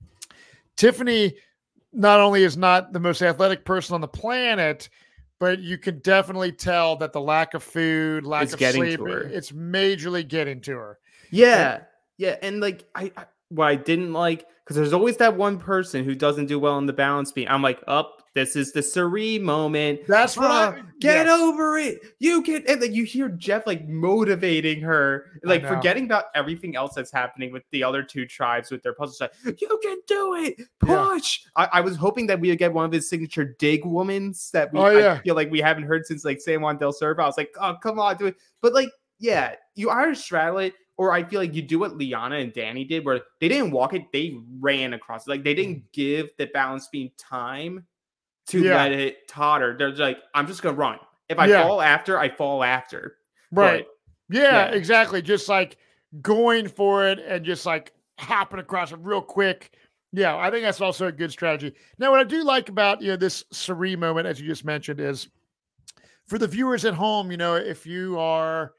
Tiffany not only is not the most athletic person on the planet, but you can definitely tell that the lack of food, lack It's of getting sleep, to her. it's majorly getting to her. Yeah. Yeah. And like I, I what I didn't like, because there's always that one person who doesn't do well on the balance beam. I'm like, up, oh, this is the Sari moment. That's what Ah, I get yes. over it. You can, and like you hear Jeff like motivating her, like know. forgetting about everything else that's happening with the other two tribes with their puzzles. Like, you can do it, Yeah. push. I, I was hoping that we would get one of his signature dig womans that we Oh, yeah. I feel like we haven't heard since like San Juan del Sur. I was like, oh, come on, do it. But like, yeah, you either straddle it, or I feel like you do what Liana and Danny did, where they didn't walk it, they ran across it. Like they didn't give the balance beam time to Yeah. let it totter. They're like, I'm just gonna run. If I Yeah. fall after, I fall after. Right. But, yeah, yeah. exactly. Just like going for it and just like hopping across it real quick. Yeah, I think that's also a good strategy. Now, what I do like about, you know, this Sari moment, as you just mentioned, is for the viewers at home, you know, if you are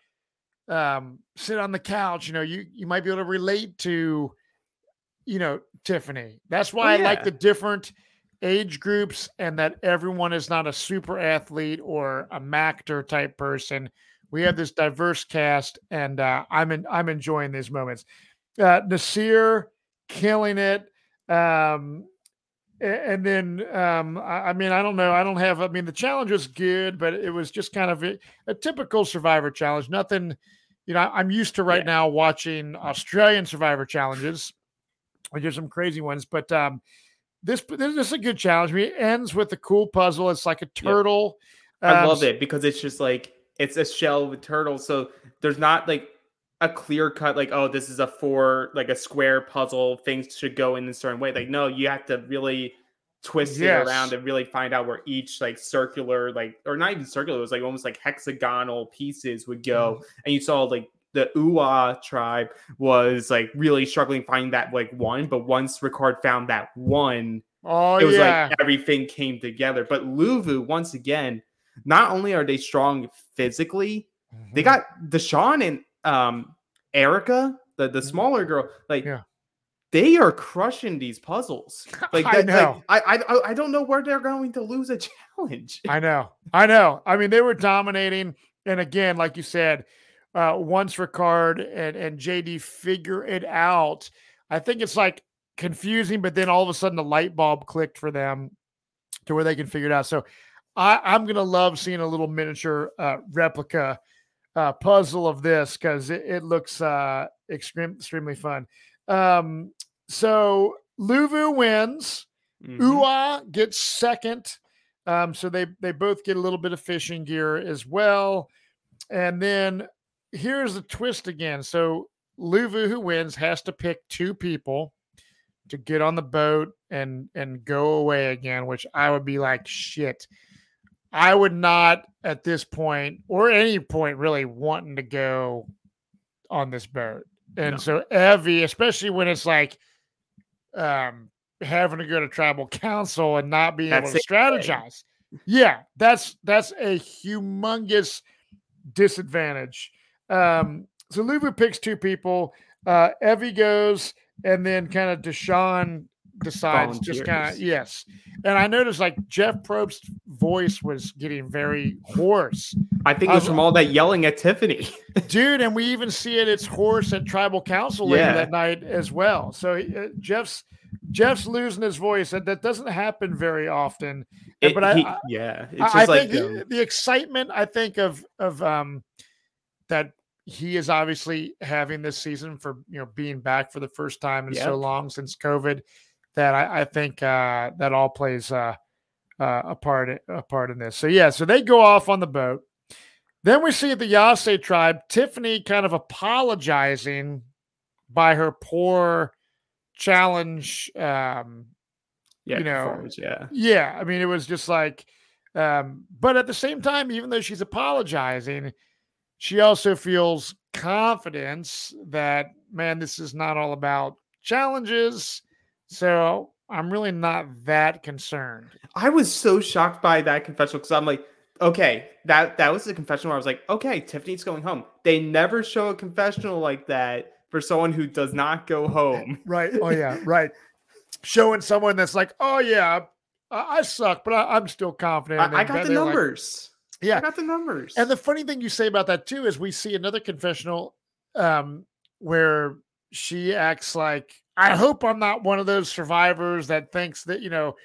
um sit on the couch, you know, you you might be able to relate to, you know, Tiffany. That's why Oh, I like yeah. the different age groups, and that everyone is not a super athlete or a Mactor type person. We have this diverse cast, and uh, I'm in, I'm enjoying these moments. Uh, Nasir killing it, um, a- and then um, I, I mean, I don't know, I don't have. I mean, the challenge was good, but it was just kind of a, a typical Survivor challenge. Nothing, you know. I'm used to right Yeah. now watching Australian Survivor challenges, which are some crazy ones, but um, this this is a good challenge. I mean, it ends with a cool puzzle. It's like a turtle. I Um, love it because it's just like it's a shell with turtles. So there's not like a clear cut, like, oh, this is a four, like a square puzzle. Things should go in a certain way. Like, no, you have to really twist Yes. it around and really find out where each like circular, like, or not even circular, it was like almost like hexagonal pieces would go. Mm-hmm. And you saw like the Uwa tribe was like really struggling finding that like one, but once Ricard found that one, Oh it was yeah, like everything came together. But Luvu, once again, not only are they strong physically, they Mhm. got Deshaun and um Erica, the, the smaller girl, like Yeah. they are crushing these puzzles. Like I that, know. like I, I I don't know where they're going to lose a challenge. I know, I know. I mean, they were dominating, and again, like you said, uh, once Ricard and and J D figure it out, I think it's like confusing, but then all of a sudden the light bulb clicked for them. to where they can figure it out. So I, I'm going to love seeing a little miniature uh, replica uh, puzzle of this because it, it looks uh, extreme, extremely fun. Um, so Luvu wins. Mm-hmm. Ua gets second. Um, so they, they both get a little bit of fishing gear as well. And then here's the twist again. So Luvu, who wins, has to pick two people to get on the boat and, and go away again, which I would be like, shit. I would not at this point or any point really wanting to go on this boat. And no. so Evie, especially when it's like um, having to go to tribal council and not being that's able to strategize. Way. Yeah, that's that's a humongous disadvantage. Um, so Luvu picks two people. Uh, Evie goes, and then kind of Deshaun decides Volunteers. just kind of, yes. And I noticed like Jeff Probst's voice was getting very hoarse. I think it was, was from all that yelling at Tiffany. Dude, and we even see it, it's hoarse at tribal council later yeah. that night as well. So uh, Jeff's Jeff's losing his voice. That, that doesn't happen very often. It, but I, he, I yeah, it's just I like think um, the, the excitement, I think, of of um that he is obviously having this season for, you know, being back for the first time in yep. so long since COVID, that I, I think uh, that all plays uh, uh, a part a part in this. So yeah, so they go off on the boat. Then we see the Yase tribe, Tiffany kind of apologizing by her poor challenge. Um, yeah, you know, yeah, yeah. I mean, it was just like, um, but at the same time, even though she's apologizing, she also feels confidence that, man, this is not all about challenges. So I'm really not that concerned. I was so shocked by that confessional because I'm like, okay, that, that was the confessional where I was like, okay, Tiffany's going home. They never show a confessional like that for someone who does not go home. Right. Oh, yeah. Right. Showing someone that's like, oh, yeah, I, I suck, but I, I'm still confident. I, I got the numbers. Like, yeah. I got the numbers. And the funny thing you say about that, too, is we see another confessional um, where she acts like, I hope I'm not one of those survivors that thinks that, you know,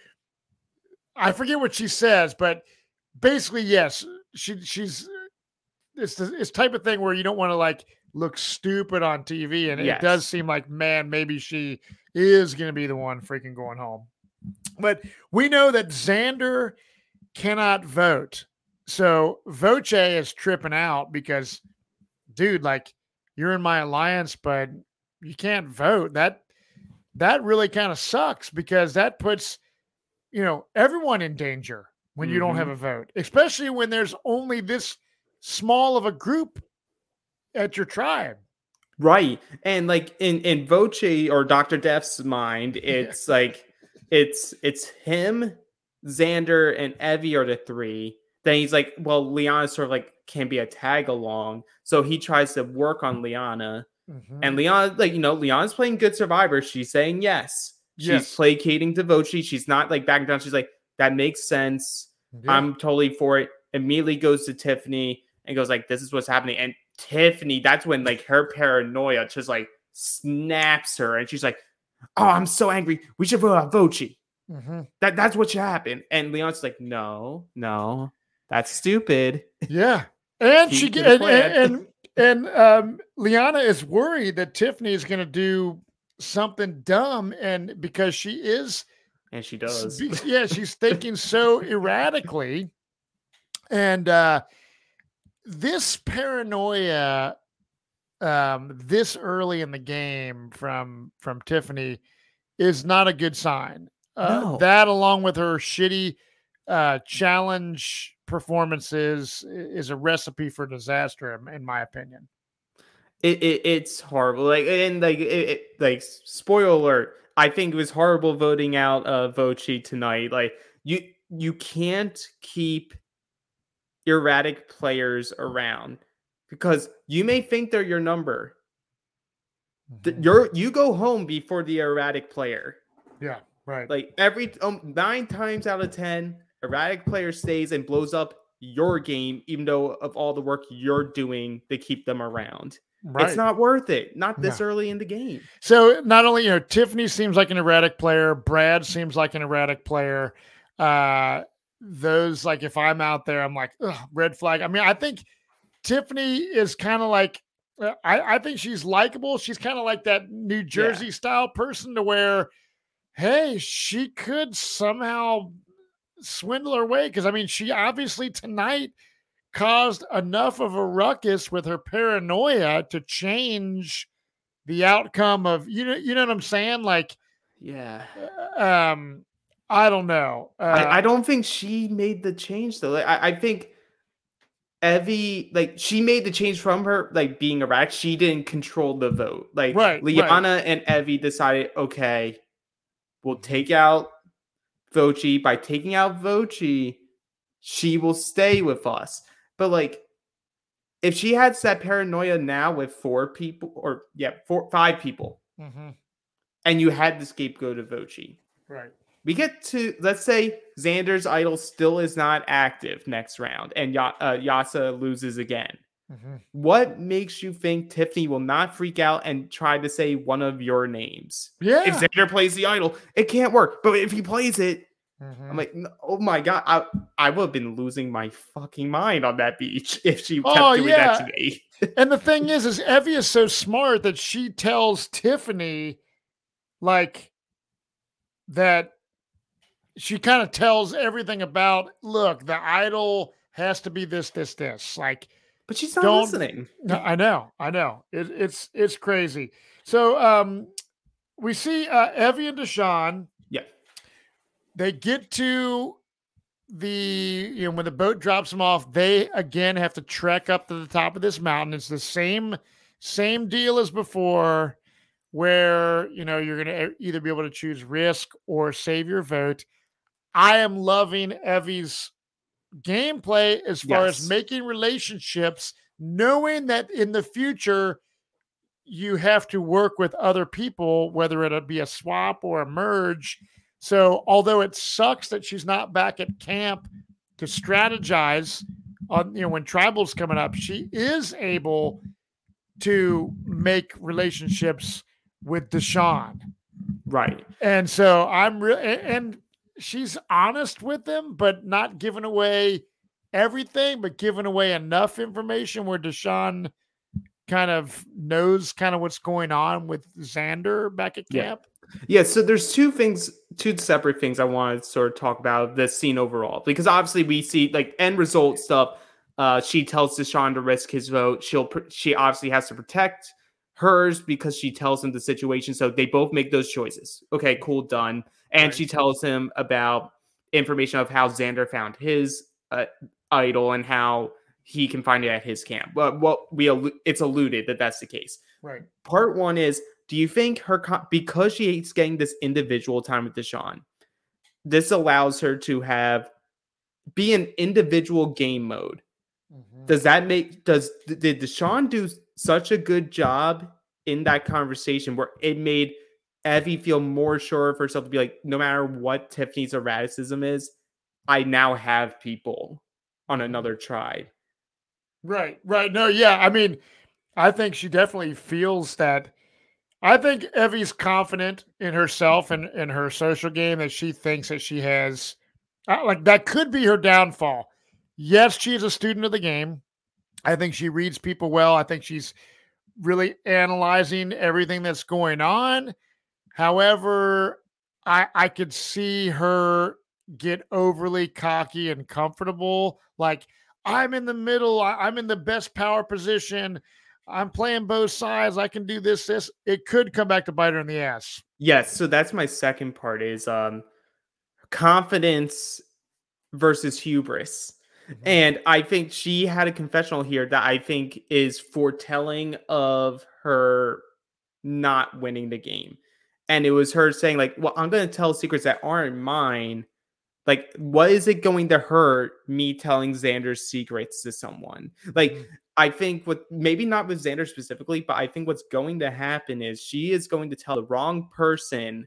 I forget what she says, but basically, yes, she she's it's the it's type of thing where you don't want to like look stupid on T V. And yes. it does seem like, man, maybe she is going to be the one freaking going home. But we know that Xander cannot vote. So Voce is tripping out because, dude, like, you're in my alliance, but you can't vote. That that really kind of sucks because that puts, you know, everyone in danger when mm-hmm. you don't have a vote, especially when there's only this small of a group at your tribe. Right. And like in, in Voce or Doctor Death's mind, it's yeah. like, it's, it's him, Xander, and Evie are the three. Then he's like, well, Liana sort of like can be a tag along. So he tries to work on Liana. Mm-hmm. And Liana, like, you know, Liana's playing good survivor. She's saying yes. She's yes. placating to Voce. She's not like backing down. She's like, that makes sense. Yeah. I'm totally for it. Immediately goes to Tiffany and goes like, this is what's happening. And Tiffany, that's when like her paranoia just like snaps her. And she's like, oh, I'm so angry. We should vote on Voce. Mm-hmm. That, that's what should happen. And Leon's like, no, no, that's stupid. Yeah. And she get and, and, and um, Liana is worried that Tiffany is going to do something dumb. And because she is, and she does, yeah, she's thinking so erratically. And uh, this paranoia, um, this early in the game from from Tiffany is not a good sign. Uh, no. That, along with her shitty uh, challenge performances, is a recipe for disaster, in my opinion. It, it it's horrible. Like and like it, it, like spoiler alert. I think it was horrible voting out uh, Voce tonight. Like you you can't keep erratic players around because you may think they're your number. Mm-hmm. You're you go home before the erratic player. Yeah. Right. Like every um, nine times out of ten, erratic player stays and blows up your game, even though of all the work you're doing to keep them around. Right. It's not worth it. Not this no. early in the game. So not only, you know, Tiffany seems like an erratic player. Brad seems like an erratic player. uh, those, like, if I'm out there, I'm like, ugh, red flag. I mean, I think Tiffany is kind of like, uh, I, I think she's likable. She's kind of like that New Jersey Yeah. style person to where, hey, she could somehow swindle her way. Cause I mean, she obviously tonight caused enough of a ruckus with her paranoia to change the outcome of, you know, you know what I'm saying? Like, Yeah. uh, um, I don't know. Uh, I, I don't think she made the change though. Like, I, I think Evie, like she made the change from her like being erratic. She didn't control the vote. Like Right, Liana right. and Evie decided, okay, we'll take out Vochi. By taking out Vochi, she will stay with us. But like, if she had that paranoia now with four people, or yeah, four, five people, Mhm. and you had the scapegoat of Vochi, Right. we get to, let's say Xander's idol still is not active next round and y- uh, Yasa loses again. Mhm. What makes you think Tiffany will not freak out and try to say one of your names? Yeah. If Xander plays the idol, it can't work. But if he plays it, Mhm. I'm like, oh my God, I, I would have been losing my fucking mind on that beach if she kept Oh, doing yeah. that to me. And the thing is, is Evie is so smart that she tells Tiffany, like, that she kind of tells everything about, look, the idol has to be this, this, this. Like, But she's not don't. listening. No, I know, I know. It, it's it's crazy. So um, we see uh, Evie and Deshaun. Yeah. They get to the, you know, when the boat drops them off, they again have to trek up to the top of this mountain. It's the same same deal as before, where, you know, you're going to either be able to choose risk or save your vote. I am loving Evie's gameplay as far Yes. as making relationships, knowing that in the future you have to work with other people, whether it be a swap or a merge. So although it sucks that she's not back at camp to strategize on, you know, when tribal's coming up, she is able to make relationships with Deshaun. Right. And so I'm real, and she's honest with them, but not giving away everything, but giving away enough information where Deshaun kind of knows kind of what's going on with Xander back at Yeah. camp. Yeah, so there's two things, two separate things I want to sort of talk about this scene overall, because obviously we see like end result stuff. Uh, she tells Deshaun to risk his vote. She'll, she obviously has to protect hers because she tells him the situation. So they both make those choices. Okay, cool, done. And Right. she tells him about information of how Xander found his uh, idol and how he can find it at his camp. But what we it's alluded that that's the case. Right. Part one is, do you think her, because she hates getting this individual time with Deshaun, this allows her to have be an individual game mode? Mm-hmm. Does that make, does, did Deshaun do such a good job in that conversation where it made Evie feel more sure of herself to be like, no matter what Tiffany's erraticism is, I now have people on another tribe? Right. Right. No, yeah. I mean, I think she definitely feels that. I think Evie's confident in herself and in her social game that she thinks that she has, uh, like, that could be her downfall. Yes, she is a student of the game. I think she reads people well. I think she's really analyzing everything that's going on. However, I I could see her get overly cocky and comfortable. Like, I'm in the middle. I, I'm in the best power position. I'm playing both sides. I can do this, this. It could come back to bite her in the ass. Yes. So that's my second part is um, confidence versus hubris. Mm-hmm. And I think she had a confessional here that I think is foretelling of her not winning the game. And it was her saying like, well, I'm going to tell secrets that aren't mine. Like, what is it going to hurt me telling Xander's secrets to someone? Like, mm-hmm. I think what, maybe not with Xander specifically, but I think what's going to happen is she is going to tell the wrong person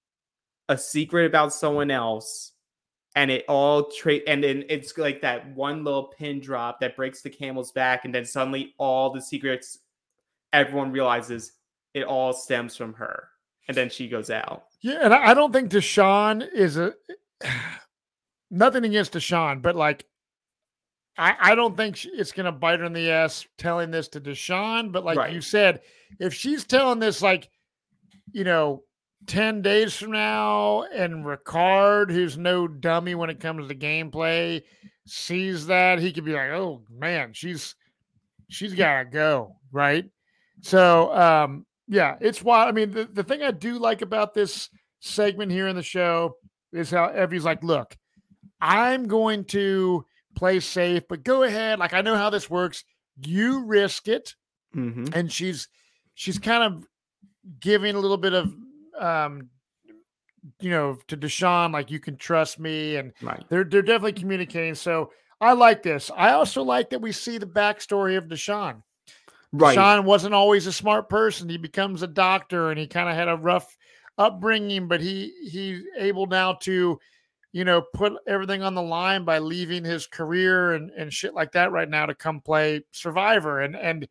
a secret about someone else. And it all trade, and then it's like that one little pin drop that breaks the camel's back, and then suddenly all the secrets, everyone realizes it all stems from her, and then she goes out. Yeah, and I don't think Deshaun is a. nothing against Deshaun, but like, I, I don't think she, it's going to bite her in the ass telling this to Deshaun. But like Right. you said, if she's telling this, like, you know, ten days from now, and Ricard, who's no dummy when it comes to gameplay, sees that, he could be like, oh man, she's she's gotta go, right? So um yeah, it's why I mean the, the thing I do like about this segment here in the show is how Evie's like, look, I'm going to play safe, but go ahead, like I know how this works, you risk it. Mm-hmm. And she's she's kind of giving a little bit of um you know, to Deshaun, like, you can trust me, and Right. they're they're definitely communicating. So I like this. I also like that we see the backstory of Deshaun. Right. Deshaun wasn't always a smart person. He becomes a doctor, and he kind of had a rough upbringing, but he he's able now to, you know, put everything on the line by leaving his career and and shit like that right now to come play Survivor, and and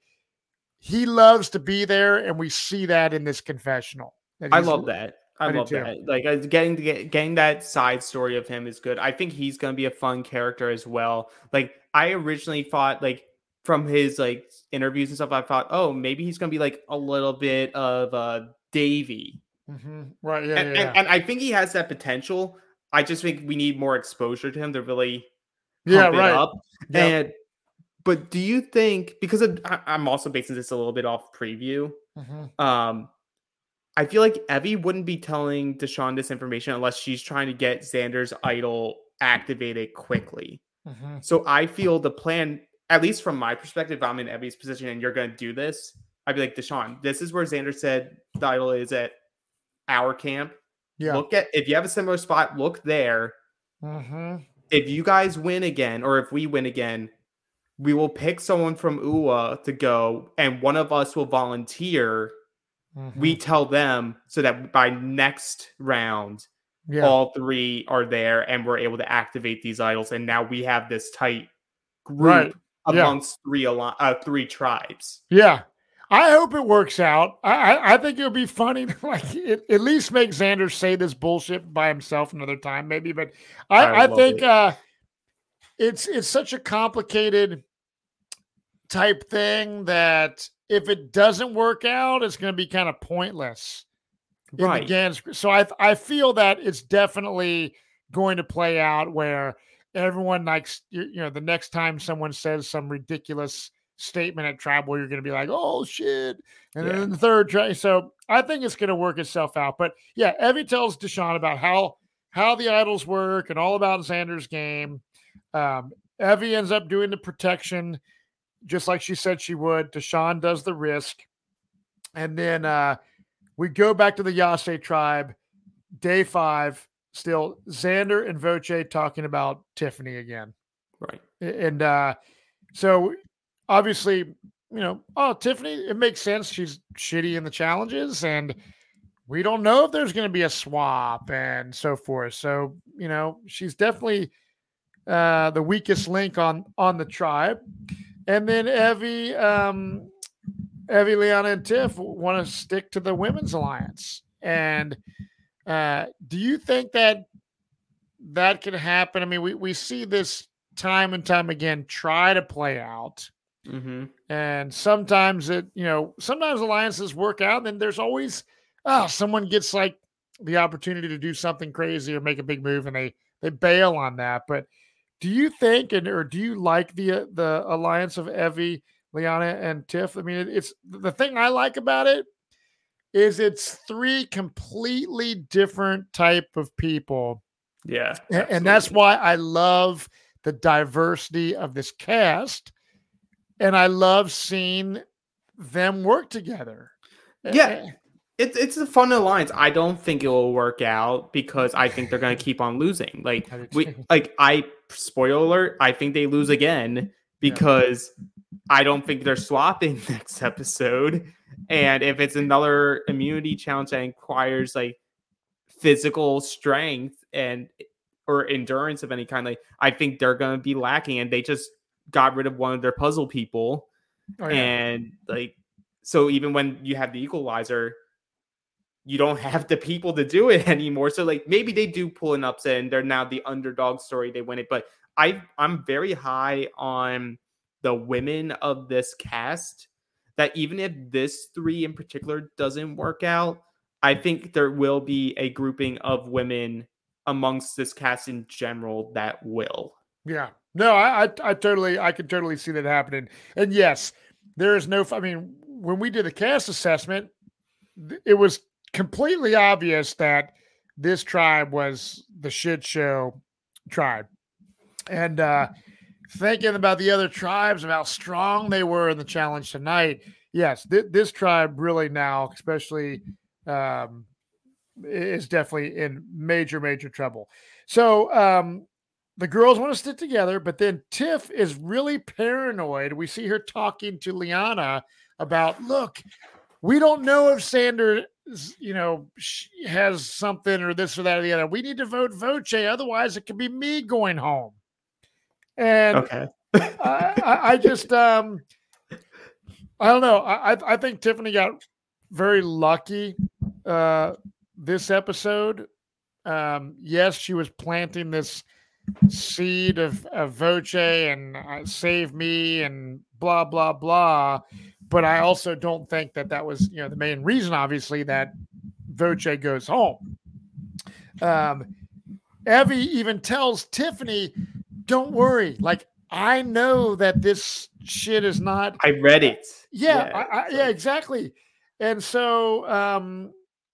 he loves to be there, and we see that in this confessional. that I he's- love that. I, I do love too. that. Like uh, getting to get, getting that side story of him is good. I think he's gonna be a fun character as well. Like I originally thought, like from his like interviews and stuff, I thought, oh, maybe he's gonna be like a little bit of uh Davey. Mhm. Right. Yeah. and, yeah, yeah. and, and I think he has that potential. I just think we need more exposure to him to really Yeah, pump it right. up. Yep. And but do you think, because of, I, I'm also basing this a little bit off preview, Mhm. um, I feel like Evie wouldn't be telling Deshaun this information unless she's trying to get Xander's idol activated quickly. Mhm. So I feel the plan, at least from my perspective, if I'm in Evie's position and you're going to do this, I'd be like, Deshaun, this is where Xander said the idol is at our camp. Yeah. Look at, if you have a similar spot, look there. Mhm. If you guys win again, or if we win again, we will pick someone from U A to go, and one of us will volunteer. Mhm. We tell them so that by next round, yeah. all three are there and we're able to activate these idols. And now we have this tight group Right. Yeah. amongst three al- uh, three tribes. Yeah. I hope it works out. I I, I think it'll be funny to like it, at least make Xander say this bullshit by himself another time, maybe. But I, I I love think it. uh it's it's such a complicated type thing that if it doesn't work out, it's going to be kind of pointless. in the Right. games. So I I feel that it's definitely going to play out where everyone likes, you you know, the next time someone says some ridiculous statement at Tribal, you're going to be like, oh shit. And Yeah. then the third try. So I think it's going to work itself out. But yeah, Evie tells Deshaun about how how the idols work and all about Xander's game. Um, Evie ends up doing the protection just like she said she would. Deshaun does the risk. And then uh, we go back to the Yase tribe. Day five, still Xander and Voce talking about Tiffany again. Right. And uh, so obviously, you know, oh, Tiffany, it makes sense. She's shitty in the challenges, and we don't know if there's going to be a swap and so forth. So, you know, she's definitely uh, the weakest link on on the tribe. And then Evie, um, Evie, Liana, and Tiff want to stick to the women's alliance. And uh, do you think that that could happen? I mean, we, we see this time and time again try to play out. Mm-hmm. And sometimes it, you know, sometimes alliances work out. And then there's always, oh, someone gets like the opportunity to do something crazy or make a big move, and they they bail on that. But do you think, and or do you like the uh, the alliance of Evie, Liana, and Tiff? I mean, it, it's the thing I like about it is it's three completely different type of people. Yeah. And, and that's why I love the diversity of this cast. And I love seeing them work together. Yeah. It's it's a fun alliance. I don't think it will work out because I think they're gonna keep on losing. Like I do we too. like I spoiler alert, I think they lose again because I don't think they're swapping next episode. And if it's another immunity challenge that requires like physical strength and or endurance of any kind, like I think they're gonna be lacking, and they just got rid of one of their puzzle people. Oh, yeah. And like so even when you have the equalizer, you don't have the people to do it anymore. So like maybe they do pull an upset and they're now the underdog story. They win it. But I I'm very high on the women of this cast, that even if this three in particular doesn't work out, I think there will be a grouping of women amongst this cast in general that will. Yeah. No, I, I, I totally, I could totally see that happening. And yes, there is no, I mean, when we did the cast assessment, it was completely obvious that this tribe was the shit show tribe. And uh, thinking about the other tribes and how strong they were in the challenge tonight, yes, th- this tribe really now, especially, um, is definitely in major, major trouble. So um, the girls want to stick together, but then Tiff is really paranoid. We see her talking to Liana about, look, we don't know if Xander, you know, has something or this or that or the other. We need to vote Voce. Otherwise, it could be me going home. And okay. I, I, I just, um, I don't know. I, I think Tiffany got very lucky uh, this episode. Um, yes, she was planting this seed of, of Voce and uh, save me and blah, blah, blah. But I also don't think that that was, you know, the main reason, obviously, that Voce goes home. Um, Evie even tells Tiffany, don't worry. Like, I know that this shit is not. I read it. Yeah, yeah, I, I, yeah, exactly. And so, um,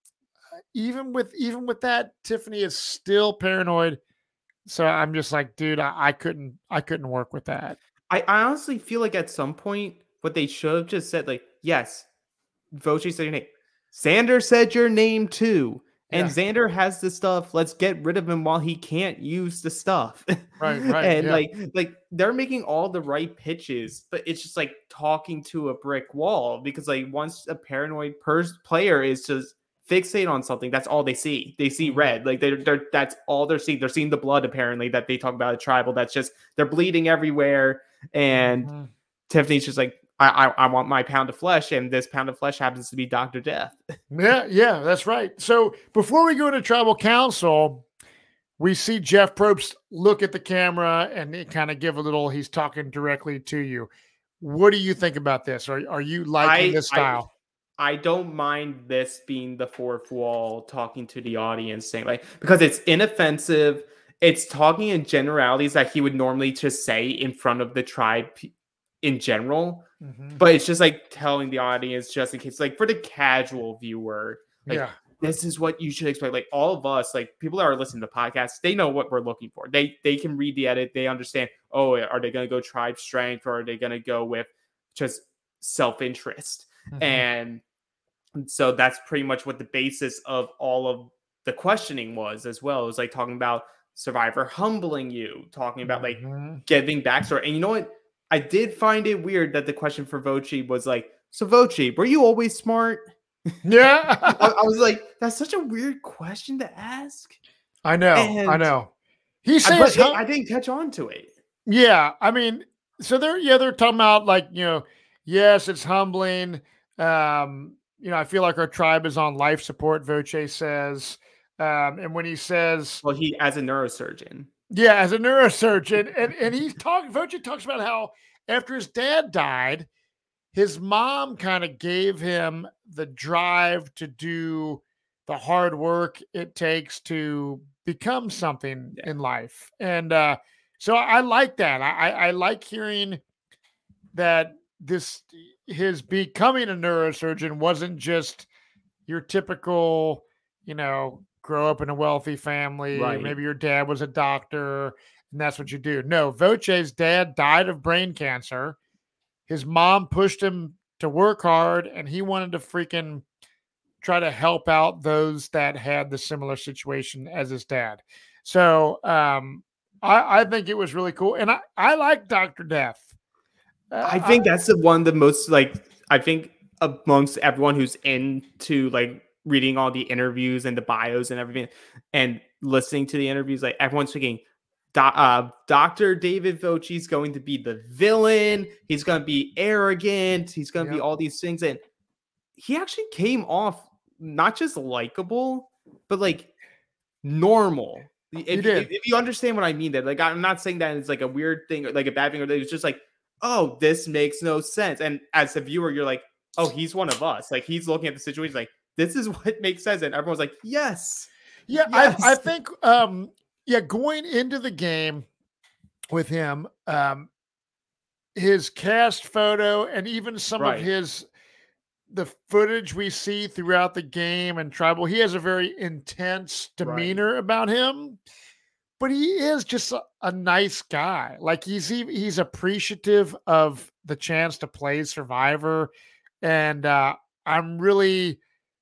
even with even with that, Tiffany is still paranoid. So I'm just like, dude, I, I couldn't, I couldn't work with that. I, I honestly feel like at some point, what they should have just said, like, yes, Voce said your name. Xander said your name too. And yeah. Xander has the stuff. Let's get rid of him while he can't use the stuff. Right, right. and yeah. like, like they're making all the right pitches, but it's just like talking to a brick wall, because like once a paranoid pers- player is just fixate on something, that's all they see. They see red. Like they're, they're that's all they're seeing. They're seeing the blood, apparently, that they talk about a tribal. That's just, they're bleeding everywhere. And mm-hmm. Tiffany's just like, I, I I want my pound of flesh, and this pound of flesh happens to be Doctor Death. Yeah, yeah, that's right. So before we go into tribal council, we see Jeff Probst look at the camera and kind of give a little, he's talking directly to you. What do you think about this? Are, are you liking I, this style? I, I don't mind this being the fourth wall talking to the audience, saying like, because it's inoffensive. It's talking in generalities that he would normally just say in front of the tribe in general. Mm-hmm. But it's just like telling the audience, just in case, like for the casual viewer, like yeah. this is what you should expect. Like all of us, like people that are listening to podcasts, they know what we're looking for. They they can read the edit. They understand, oh, are they going to go tribe strength, or are they going to go with just self-interest? Mm-hmm. And so that's pretty much what the basis of all of the questioning was as well. It was like talking about Survivor humbling you, talking about like mm-hmm. giving backstory. And you know what? I did find it weird that the question for Voce was like, so Voce, were you always smart? Yeah. I, I was like, that's such a weird question to ask. I know. And I know. He says, I, I didn't catch on to it. Yeah. I mean, so they're, yeah, they're talking about like, you know, yes, it's humbling. Um, you know, I feel like our tribe is on life support, Voce says. Um, and when he says, well, he, as a neurosurgeon. Yeah, as a neurosurgeon, and and he's talking. Voce talks about how after his dad died, his mom kind of gave him the drive to do the hard work it takes to become something yeah. in life, and uh, so I like that. I, I like hearing that this his becoming a neurosurgeon wasn't just your typical, you know, grow up in a wealthy family, right. Maybe your dad was a doctor and that's what you do. No, Voce's dad died of brain cancer. His mom pushed him to work hard and he wanted to freaking try to help out those that had the similar situation as his dad. So um, I, I think it was really cool. And I, I like Doctor Death. Uh, I think I, that's the one, the most like, I think amongst everyone who's into like, reading all the interviews and the bios and everything and listening to the interviews, like everyone's thinking Do- uh, Doctor David Voce is going to be the villain. He's going to be arrogant. He's going to yep. be all these things. And he actually came off not just likable, but like normal. If, did. if, if you understand what I mean, that like I'm not saying that it's like a weird thing or like a bad thing, or it's just like, oh, this makes no sense. And as a viewer, you're like, oh, he's one of us. Like he's looking at the situation like this is what makes sense, and everyone's like, yes, yeah. yes. I, I think, um, yeah, going into the game with him, um, his cast photo and even some Right. of his the footage we see throughout the game and tribal, he has a very intense demeanor right. about him, but he is just a, a nice guy. Like he's he's appreciative of the chance to play Survivor, and uh, I'm really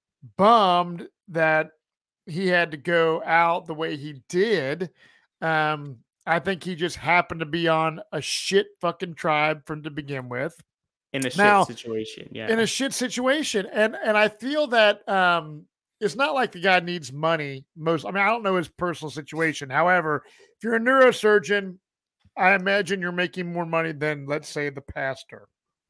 bummed that he had to go out the way he did. Um, I think he just happened to be on a shit fucking tribe from to begin with. In a now, shit situation, yeah. In a shit situation. And and I feel that um, it's not like the guy needs money. Most, I mean, I don't know his personal situation. However, if you're a neurosurgeon, I imagine you're making more money than, let's say, the pastor.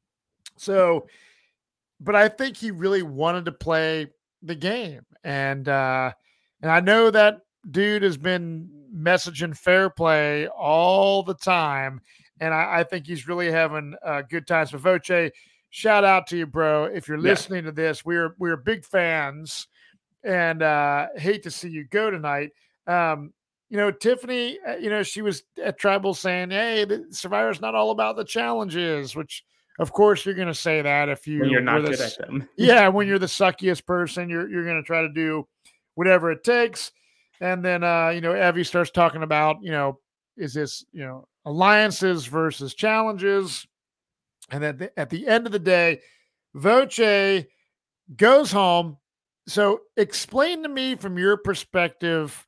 So, but I think he really wanted to play the game. And uh, and I know that dude has been messaging fair play all the time. And I, I think he's really having uh, good times. So Voce, shout out to you, bro. If you're listening yeah. to this, we're we're big fans, and uh, hate to see you go tonight. Um, you know, Tiffany, you know, she was at Tribal saying, "Hey, the Survivor's not all about the challenges," which, of course, you're going to say that if you when you're not the, good at them. yeah, when you're the suckiest person, you're you're going to try to do whatever it takes. And then, uh, you know, Evie starts talking about, you know, is this, you know, alliances versus challenges. And then at the end of the day, Voce goes home. So explain to me from your perspective,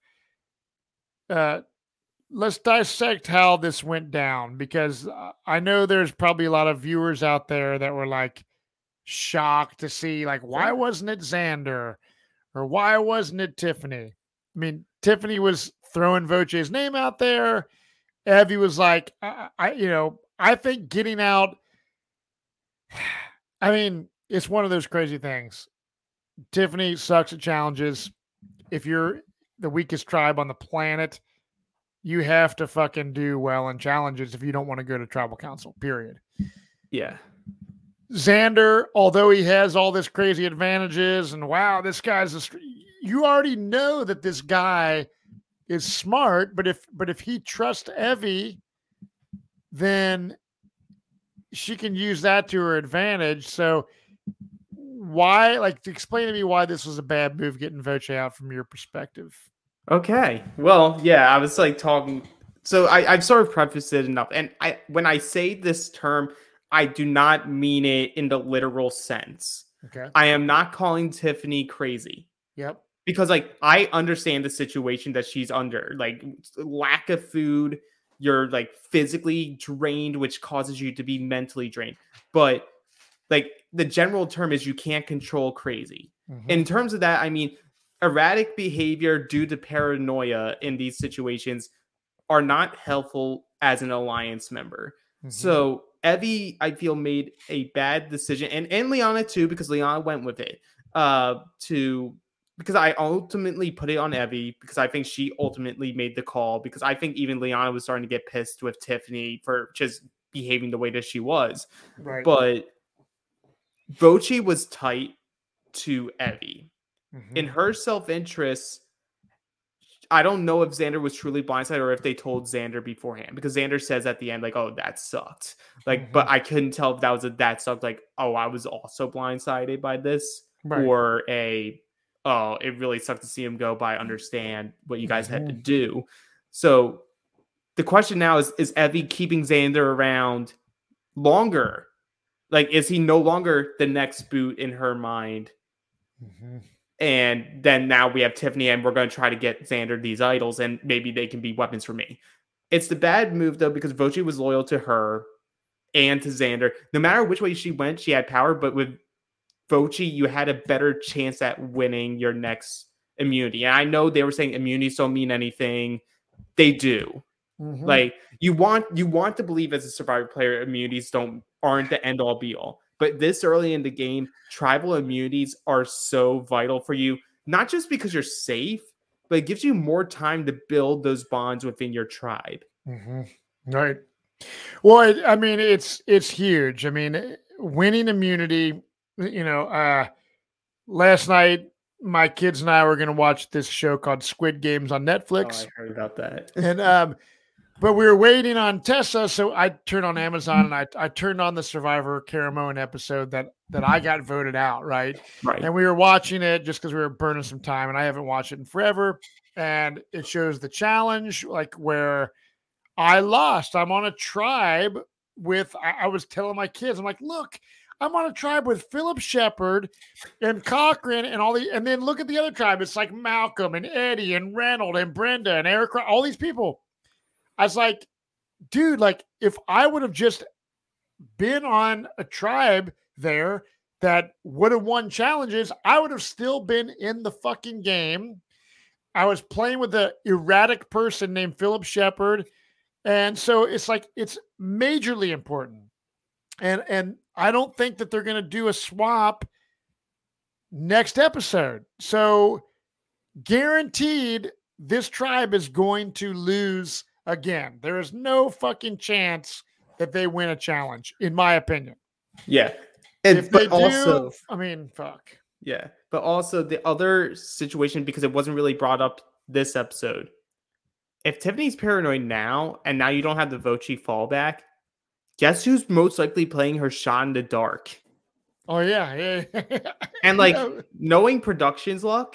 uh, let's dissect how this went down, because I know there's probably a lot of viewers out there that were like shocked to see, like, why wasn't it Xander or why wasn't it Tiffany? I mean, Tiffany was throwing Voce's name out there. Evie was like, I, I, you know, I think getting out, I mean, it's one of those crazy things. Tiffany sucks at challenges. If you're the weakest tribe on the planet, you have to fucking do well in challenges if you don't want to go to tribal council, period. Yeah. Xander, although he has all this crazy advantages and wow, this guy's a, you already know that this guy is smart, but if but if he trusts Evie, then she can use that to her advantage. So why, like, explain to me why this was a bad move getting Voce out from your perspective. Okay. Well, yeah, I was like talking. So I, I've sort of prefaced it enough. And I when I say this term, I do not mean it in the literal sense. Okay. I am not calling Tiffany crazy. Yep. Because, like, I understand the situation that she's under. Like, lack of food, you're, like, physically drained, which causes you to be mentally drained. But, like, the general term is you can't control crazy. Mm-hmm. In terms of that, I mean, erratic behavior due to paranoia in these situations are not helpful as an alliance member. Mm-hmm. So, Evie, I feel, made a bad decision. And, and Liana, too, because Liana went with it. Uh, to... Because I ultimately put it on Evie, because I think she ultimately made the call, because I think even Liana was starting to get pissed with Tiffany for just behaving the way that she was. Right. But Voce was tight to Evie. Mm-hmm. In her self-interest, I don't know if Xander was truly blindsided or if they told Xander beforehand, because Xander says at the end, like, oh, that sucked. Like, mm-hmm. But I couldn't tell if that was a that sucked, like, oh, I was also blindsided by this, right. Or a... oh, it really sucked to see him go, but I understand what you guys had to do. So the question now is, is Evie keeping Xander around longer? Like, is he no longer the next boot in her mind? Mm-hmm. And then now we have Tiffany, and we're going to try to get Xander these idols, and maybe they can be weapons for me. It's the bad move, though, because Voce was loyal to her and to Xander. No matter which way she went, she had power, but with Voce, you had a better chance at winning your next immunity. And I know they were saying immunities don't mean anything. They do. Mm-hmm. Like, you want you want to believe as a Survivor player, immunities don't aren't the end all be all. But this early in the game, tribal immunities are so vital for you, not just because you're safe, but it gives you more time to build those bonds within your tribe. Mm-hmm. Right. Well, it, I mean, it's it's huge. I mean, winning immunity, you know, uh, last night, my kids and I were going to watch this show called Squid Games on Netflix. Oh, I heard about that. and, um, but we were waiting on Tessa. So I turned on Amazon and I, I turned on the Survivor Caramoan episode that, that I got voted out. Right. Right. And we were watching it just because we were burning some time, and I haven't watched it in forever. And it shows the challenge, like where I lost. I'm on a tribe with, I, I was telling my kids, I'm like, look, I'm on a tribe with Philip Shepard and Cochran and all the, and then look at the other tribe. It's like Malcolm and Eddie and Reynold and Brenda and Eric, all these people. I was like, dude, like if I would have just been on a tribe there that would have won challenges, I would have still been in the fucking game. I was playing with an erratic person named Philip Shepard. And so it's like, it's majorly important. And, and I don't think that they're going to do a swap next episode. So guaranteed this tribe is going to lose again. There is no fucking chance that they win a challenge, in my opinion. Yeah. And, if they but do, also, I mean, fuck. Yeah. But also the other situation, because it wasn't really brought up this episode. If Tiffany's paranoid now, and now you don't have the Vochi fallback, guess who's most likely playing her shot in the dark? Oh, yeah. yeah. And, like, yeah. knowing production's luck,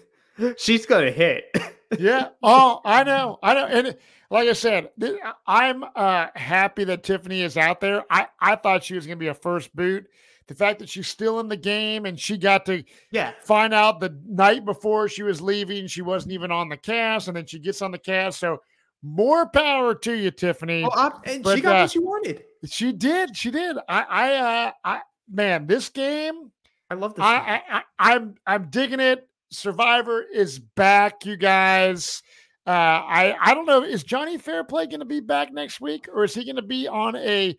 she's going to hit. yeah. Oh, I know. I know. And like I said, I'm uh, happy that Tiffany is out there. I, I thought she was going to be a first boot. The fact that she's still in the game and she got to yeah. find out the night before she was leaving, she wasn't even on the cast, and then she gets on the cast. So more power to you, Tiffany. Oh, I, and but, she got uh, what she wanted. She did. She did. I, I, uh, I, man, this game. I love this. I, I, I, I'm, I'm digging it. Survivor is back, you guys. Uh, I, I don't know. Is Johnny Fairplay going to be back next week, or is he going to be on a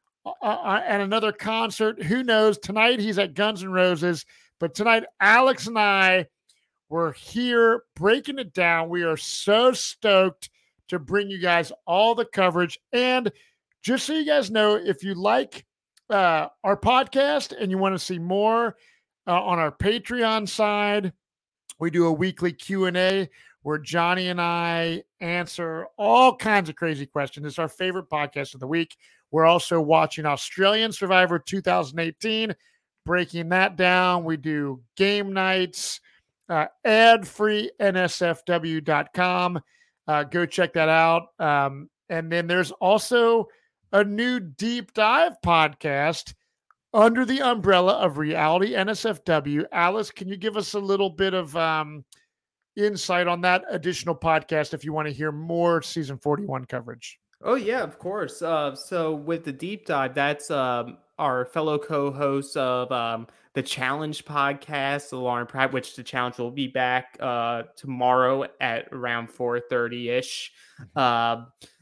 uh, at another concert? Who knows? Tonight he's at Guns N' Roses, but tonight Alex and I were here breaking it down. We are so stoked to bring you guys all the coverage. And just so you guys know, if you like uh, our podcast and you want to see more uh, on our Patreon side, we do a weekly Q and A where Johnny and I answer all kinds of crazy questions. It's our favorite podcast of the week. We're also watching Australian Survivor two thousand eighteen, breaking that down. We do game nights, uh, ad-free N S F W dot com. Uh, go check that out. Um, and then there's also a new deep dive podcast under the umbrella of Reality N S F W. Alice, can you give us a little bit of um, insight on that additional podcast if you want to hear more season forty-one coverage? Oh, yeah, of course. Uh, so with the deep dive, that's um, our fellow co-hosts of um, the Challenge podcast, Lauren Pratt, which the Challenge will be back uh, tomorrow at around four thirty-ish. Uh,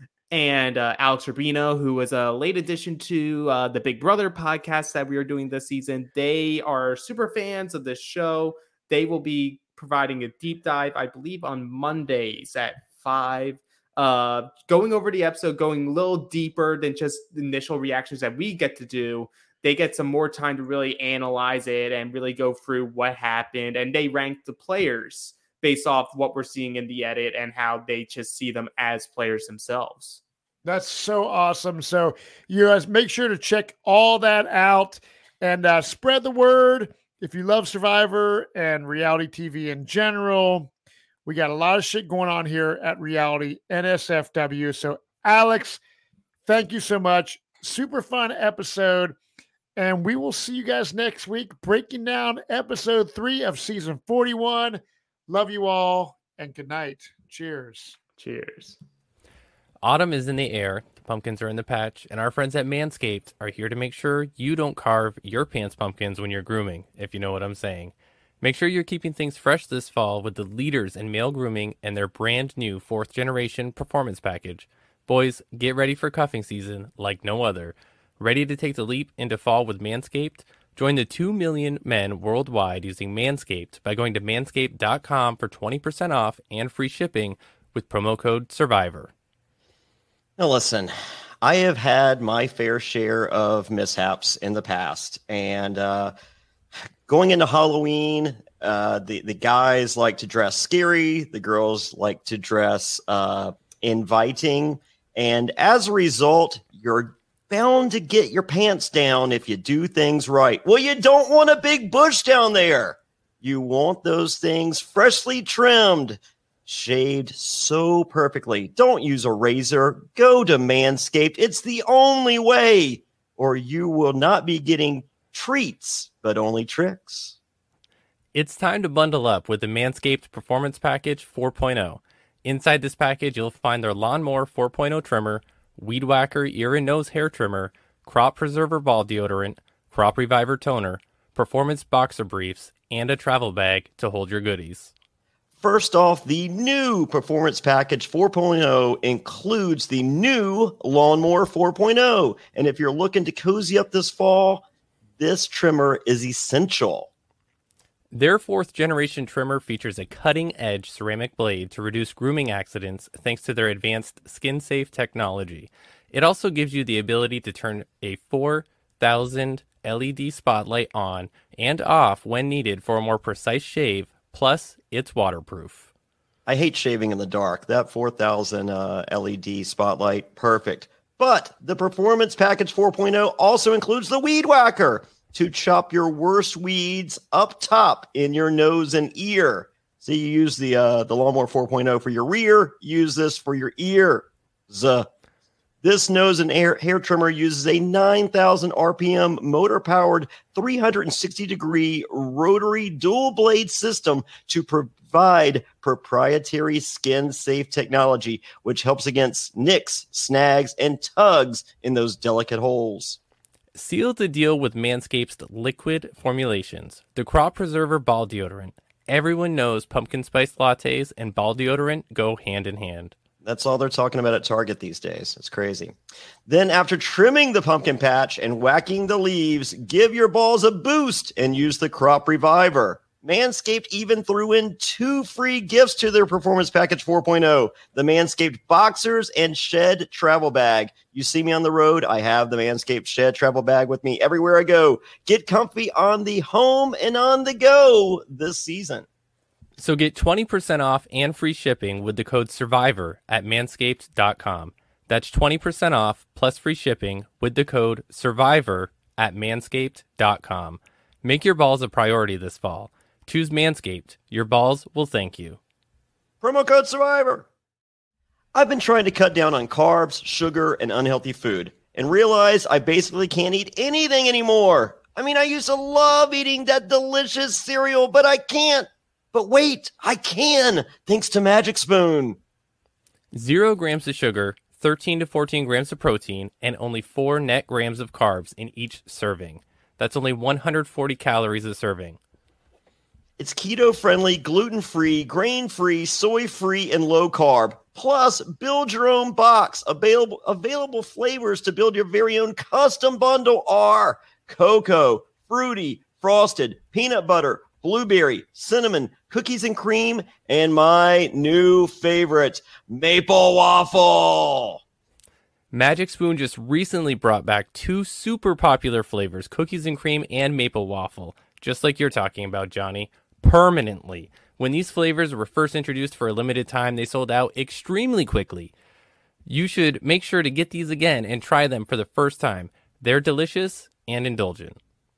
and uh, Alex Rubino, who was a late addition to uh, the Big Brother podcast that we are doing this season. They are super fans of this show. They will be providing a deep dive, I believe, on Mondays at five. Uh, going over the episode, going a little deeper than just the initial reactions that we get to do. They get some more time to really analyze it and really go through what happened. And they rank the players based off what we're seeing in the edit and how they just see them as players themselves. That's so awesome. So you guys make sure to check all that out and uh, spread the word. If you love Survivor and reality T V in general, we got a lot of shit going on here at Reality N S F W. So Alex, thank you so much. Super fun episode. And we will see you guys next week breaking down episode three of season forty-one. Love you all and good night. Cheers. Cheers. Autumn is in the air, the pumpkins are in the patch, and our friends at Manscaped are here to make sure you don't carve your pants pumpkins when you're grooming, if you know what I'm saying. Make sure you're keeping things fresh this fall with the leaders in male grooming and their brand new fourth generation performance package. Boys, get ready for cuffing season like no other. Ready to take the leap into fall with Manscaped? Join the two million men worldwide using Manscaped by going to manscaped dot com for twenty percent off and free shipping with promo code SURVIVOR. Now listen, I have had my fair share of mishaps in the past, and uh, going into Halloween, uh, the, the guys like to dress scary, the girls like to dress uh, inviting, and as a result, you're bound to get your pants down if you do things right. Well, you don't want a big bush down there. You want those things freshly trimmed, shaved so perfectly. Don't use a razor. Go to Manscaped. It's the only way, or you will not be getting treats, but only tricks. It's time to bundle up with the Manscaped Performance Package four point oh. Inside this package, you'll find their Lawnmower four point oh trimmer, Weed Whacker ear and nose hair trimmer, Crop Preserver ball deodorant, Crop Reviver toner, Performance boxer briefs, and a travel bag to hold your goodies. First off, the new Performance Package four point oh includes the new Lawnmower four point oh. And if you're looking to cozy up this fall, this trimmer is essential. Their fourth generation trimmer features a cutting-edge ceramic blade to reduce grooming accidents thanks to their advanced skin-safe technology. It also gives you the ability to turn a four thousand L E D spotlight on and off when needed for a more precise shave, plus it's waterproof. I hate shaving in the dark. That four thousand uh, L E D spotlight, perfect. But the Performance Package four point oh also includes the Weed Whacker to chop your worst weeds up top in your nose and ear. So you use the uh, the Lawnmower four point oh for your rear, use this for your ears. This nose and hair, hair trimmer uses a nine thousand R P M motor-powered three hundred sixty degree rotary dual-blade system to provide proprietary skin-safe technology, which helps against nicks, snags, and tugs in those delicate holes. Seal the deal with Manscaped's liquid formulations, the Crop Preserver ball deodorant. Everyone knows pumpkin spice lattes and ball deodorant go hand in hand. That's all they're talking about at Target these days. It's crazy. Then after trimming the pumpkin patch and whacking the leaves, give your balls a boost and use the Crop Reviver. Manscaped even threw in two free gifts to their Performance Package four point oh, the Manscaped Boxers and Shed Travel Bag. You see me on the road, I have the Manscaped Shed Travel Bag with me everywhere I go. Get comfy on the home and on the go this season. So get twenty percent off and free shipping with the code SURVIVOR at manscaped dot com. That's twenty percent off plus free shipping with the code SURVIVOR at manscaped dot com. Make your balls a priority this fall. Choose Manscaped. Your balls will thank you. Promo code SURVIVOR. I've been trying to cut down on carbs, sugar, and unhealthy food, and realize I basically can't eat anything anymore. I mean, I used to love eating that delicious cereal, but I can't. But wait, I can, thanks to Magic Spoon. Zero grams of sugar, thirteen to fourteen grams of protein, and only four net grams of carbs in each serving. That's only one hundred forty calories a serving. It's keto-friendly, gluten-free, grain-free, soy-free, and low-carb. Plus, build your own box. Available available flavors to build your very own custom bundle are cocoa, fruity, frosted, peanut butter, blueberry, cinnamon, cookies and cream, and my new favorite, maple waffle. Magic Spoon just recently brought back two super popular flavors, cookies and cream and maple waffle, just like you're talking about, Johnny, permanently. When these flavors were first introduced for a limited time, they sold out extremely quickly. You should make sure to get these again and try them for the first time. They're delicious and indulgent.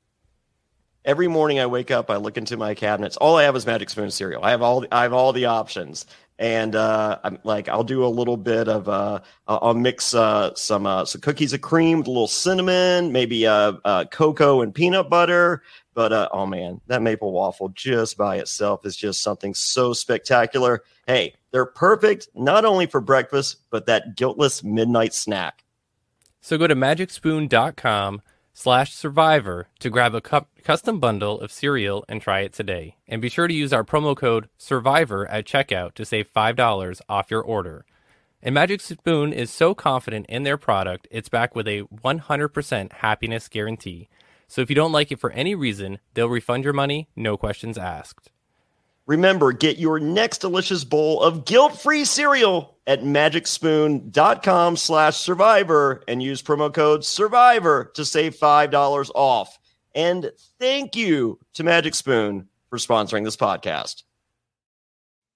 Every morning I wake up, I look into my cabinets. All I have is Magic Spoon cereal. I have all the, I have all the options, and uh, I'm like I'll do a little bit of uh, I'll mix uh, some uh, some cookies and cream with a little cinnamon, maybe uh, uh, cocoa and peanut butter. But uh, oh man, that maple waffle just by itself is just something so spectacular. Hey, they're perfect not only for breakfast but that guiltless midnight snack. So go to magic spoon dot com slash survivor to grab a cu- custom bundle of cereal and try it today. And be sure to use our promo code SURVIVOR at checkout to save five dollars off your order. And Magic Spoon is so confident in their product, it's backed with a one hundred percent happiness guarantee. So if you don't like it for any reason, they'll refund your money, no questions asked. Remember, get your next delicious bowl of guilt-free cereal at magicspoon.com slash survivor and use promo code survivor to save five dollars off. And thank you to Magic Spoon for sponsoring this podcast.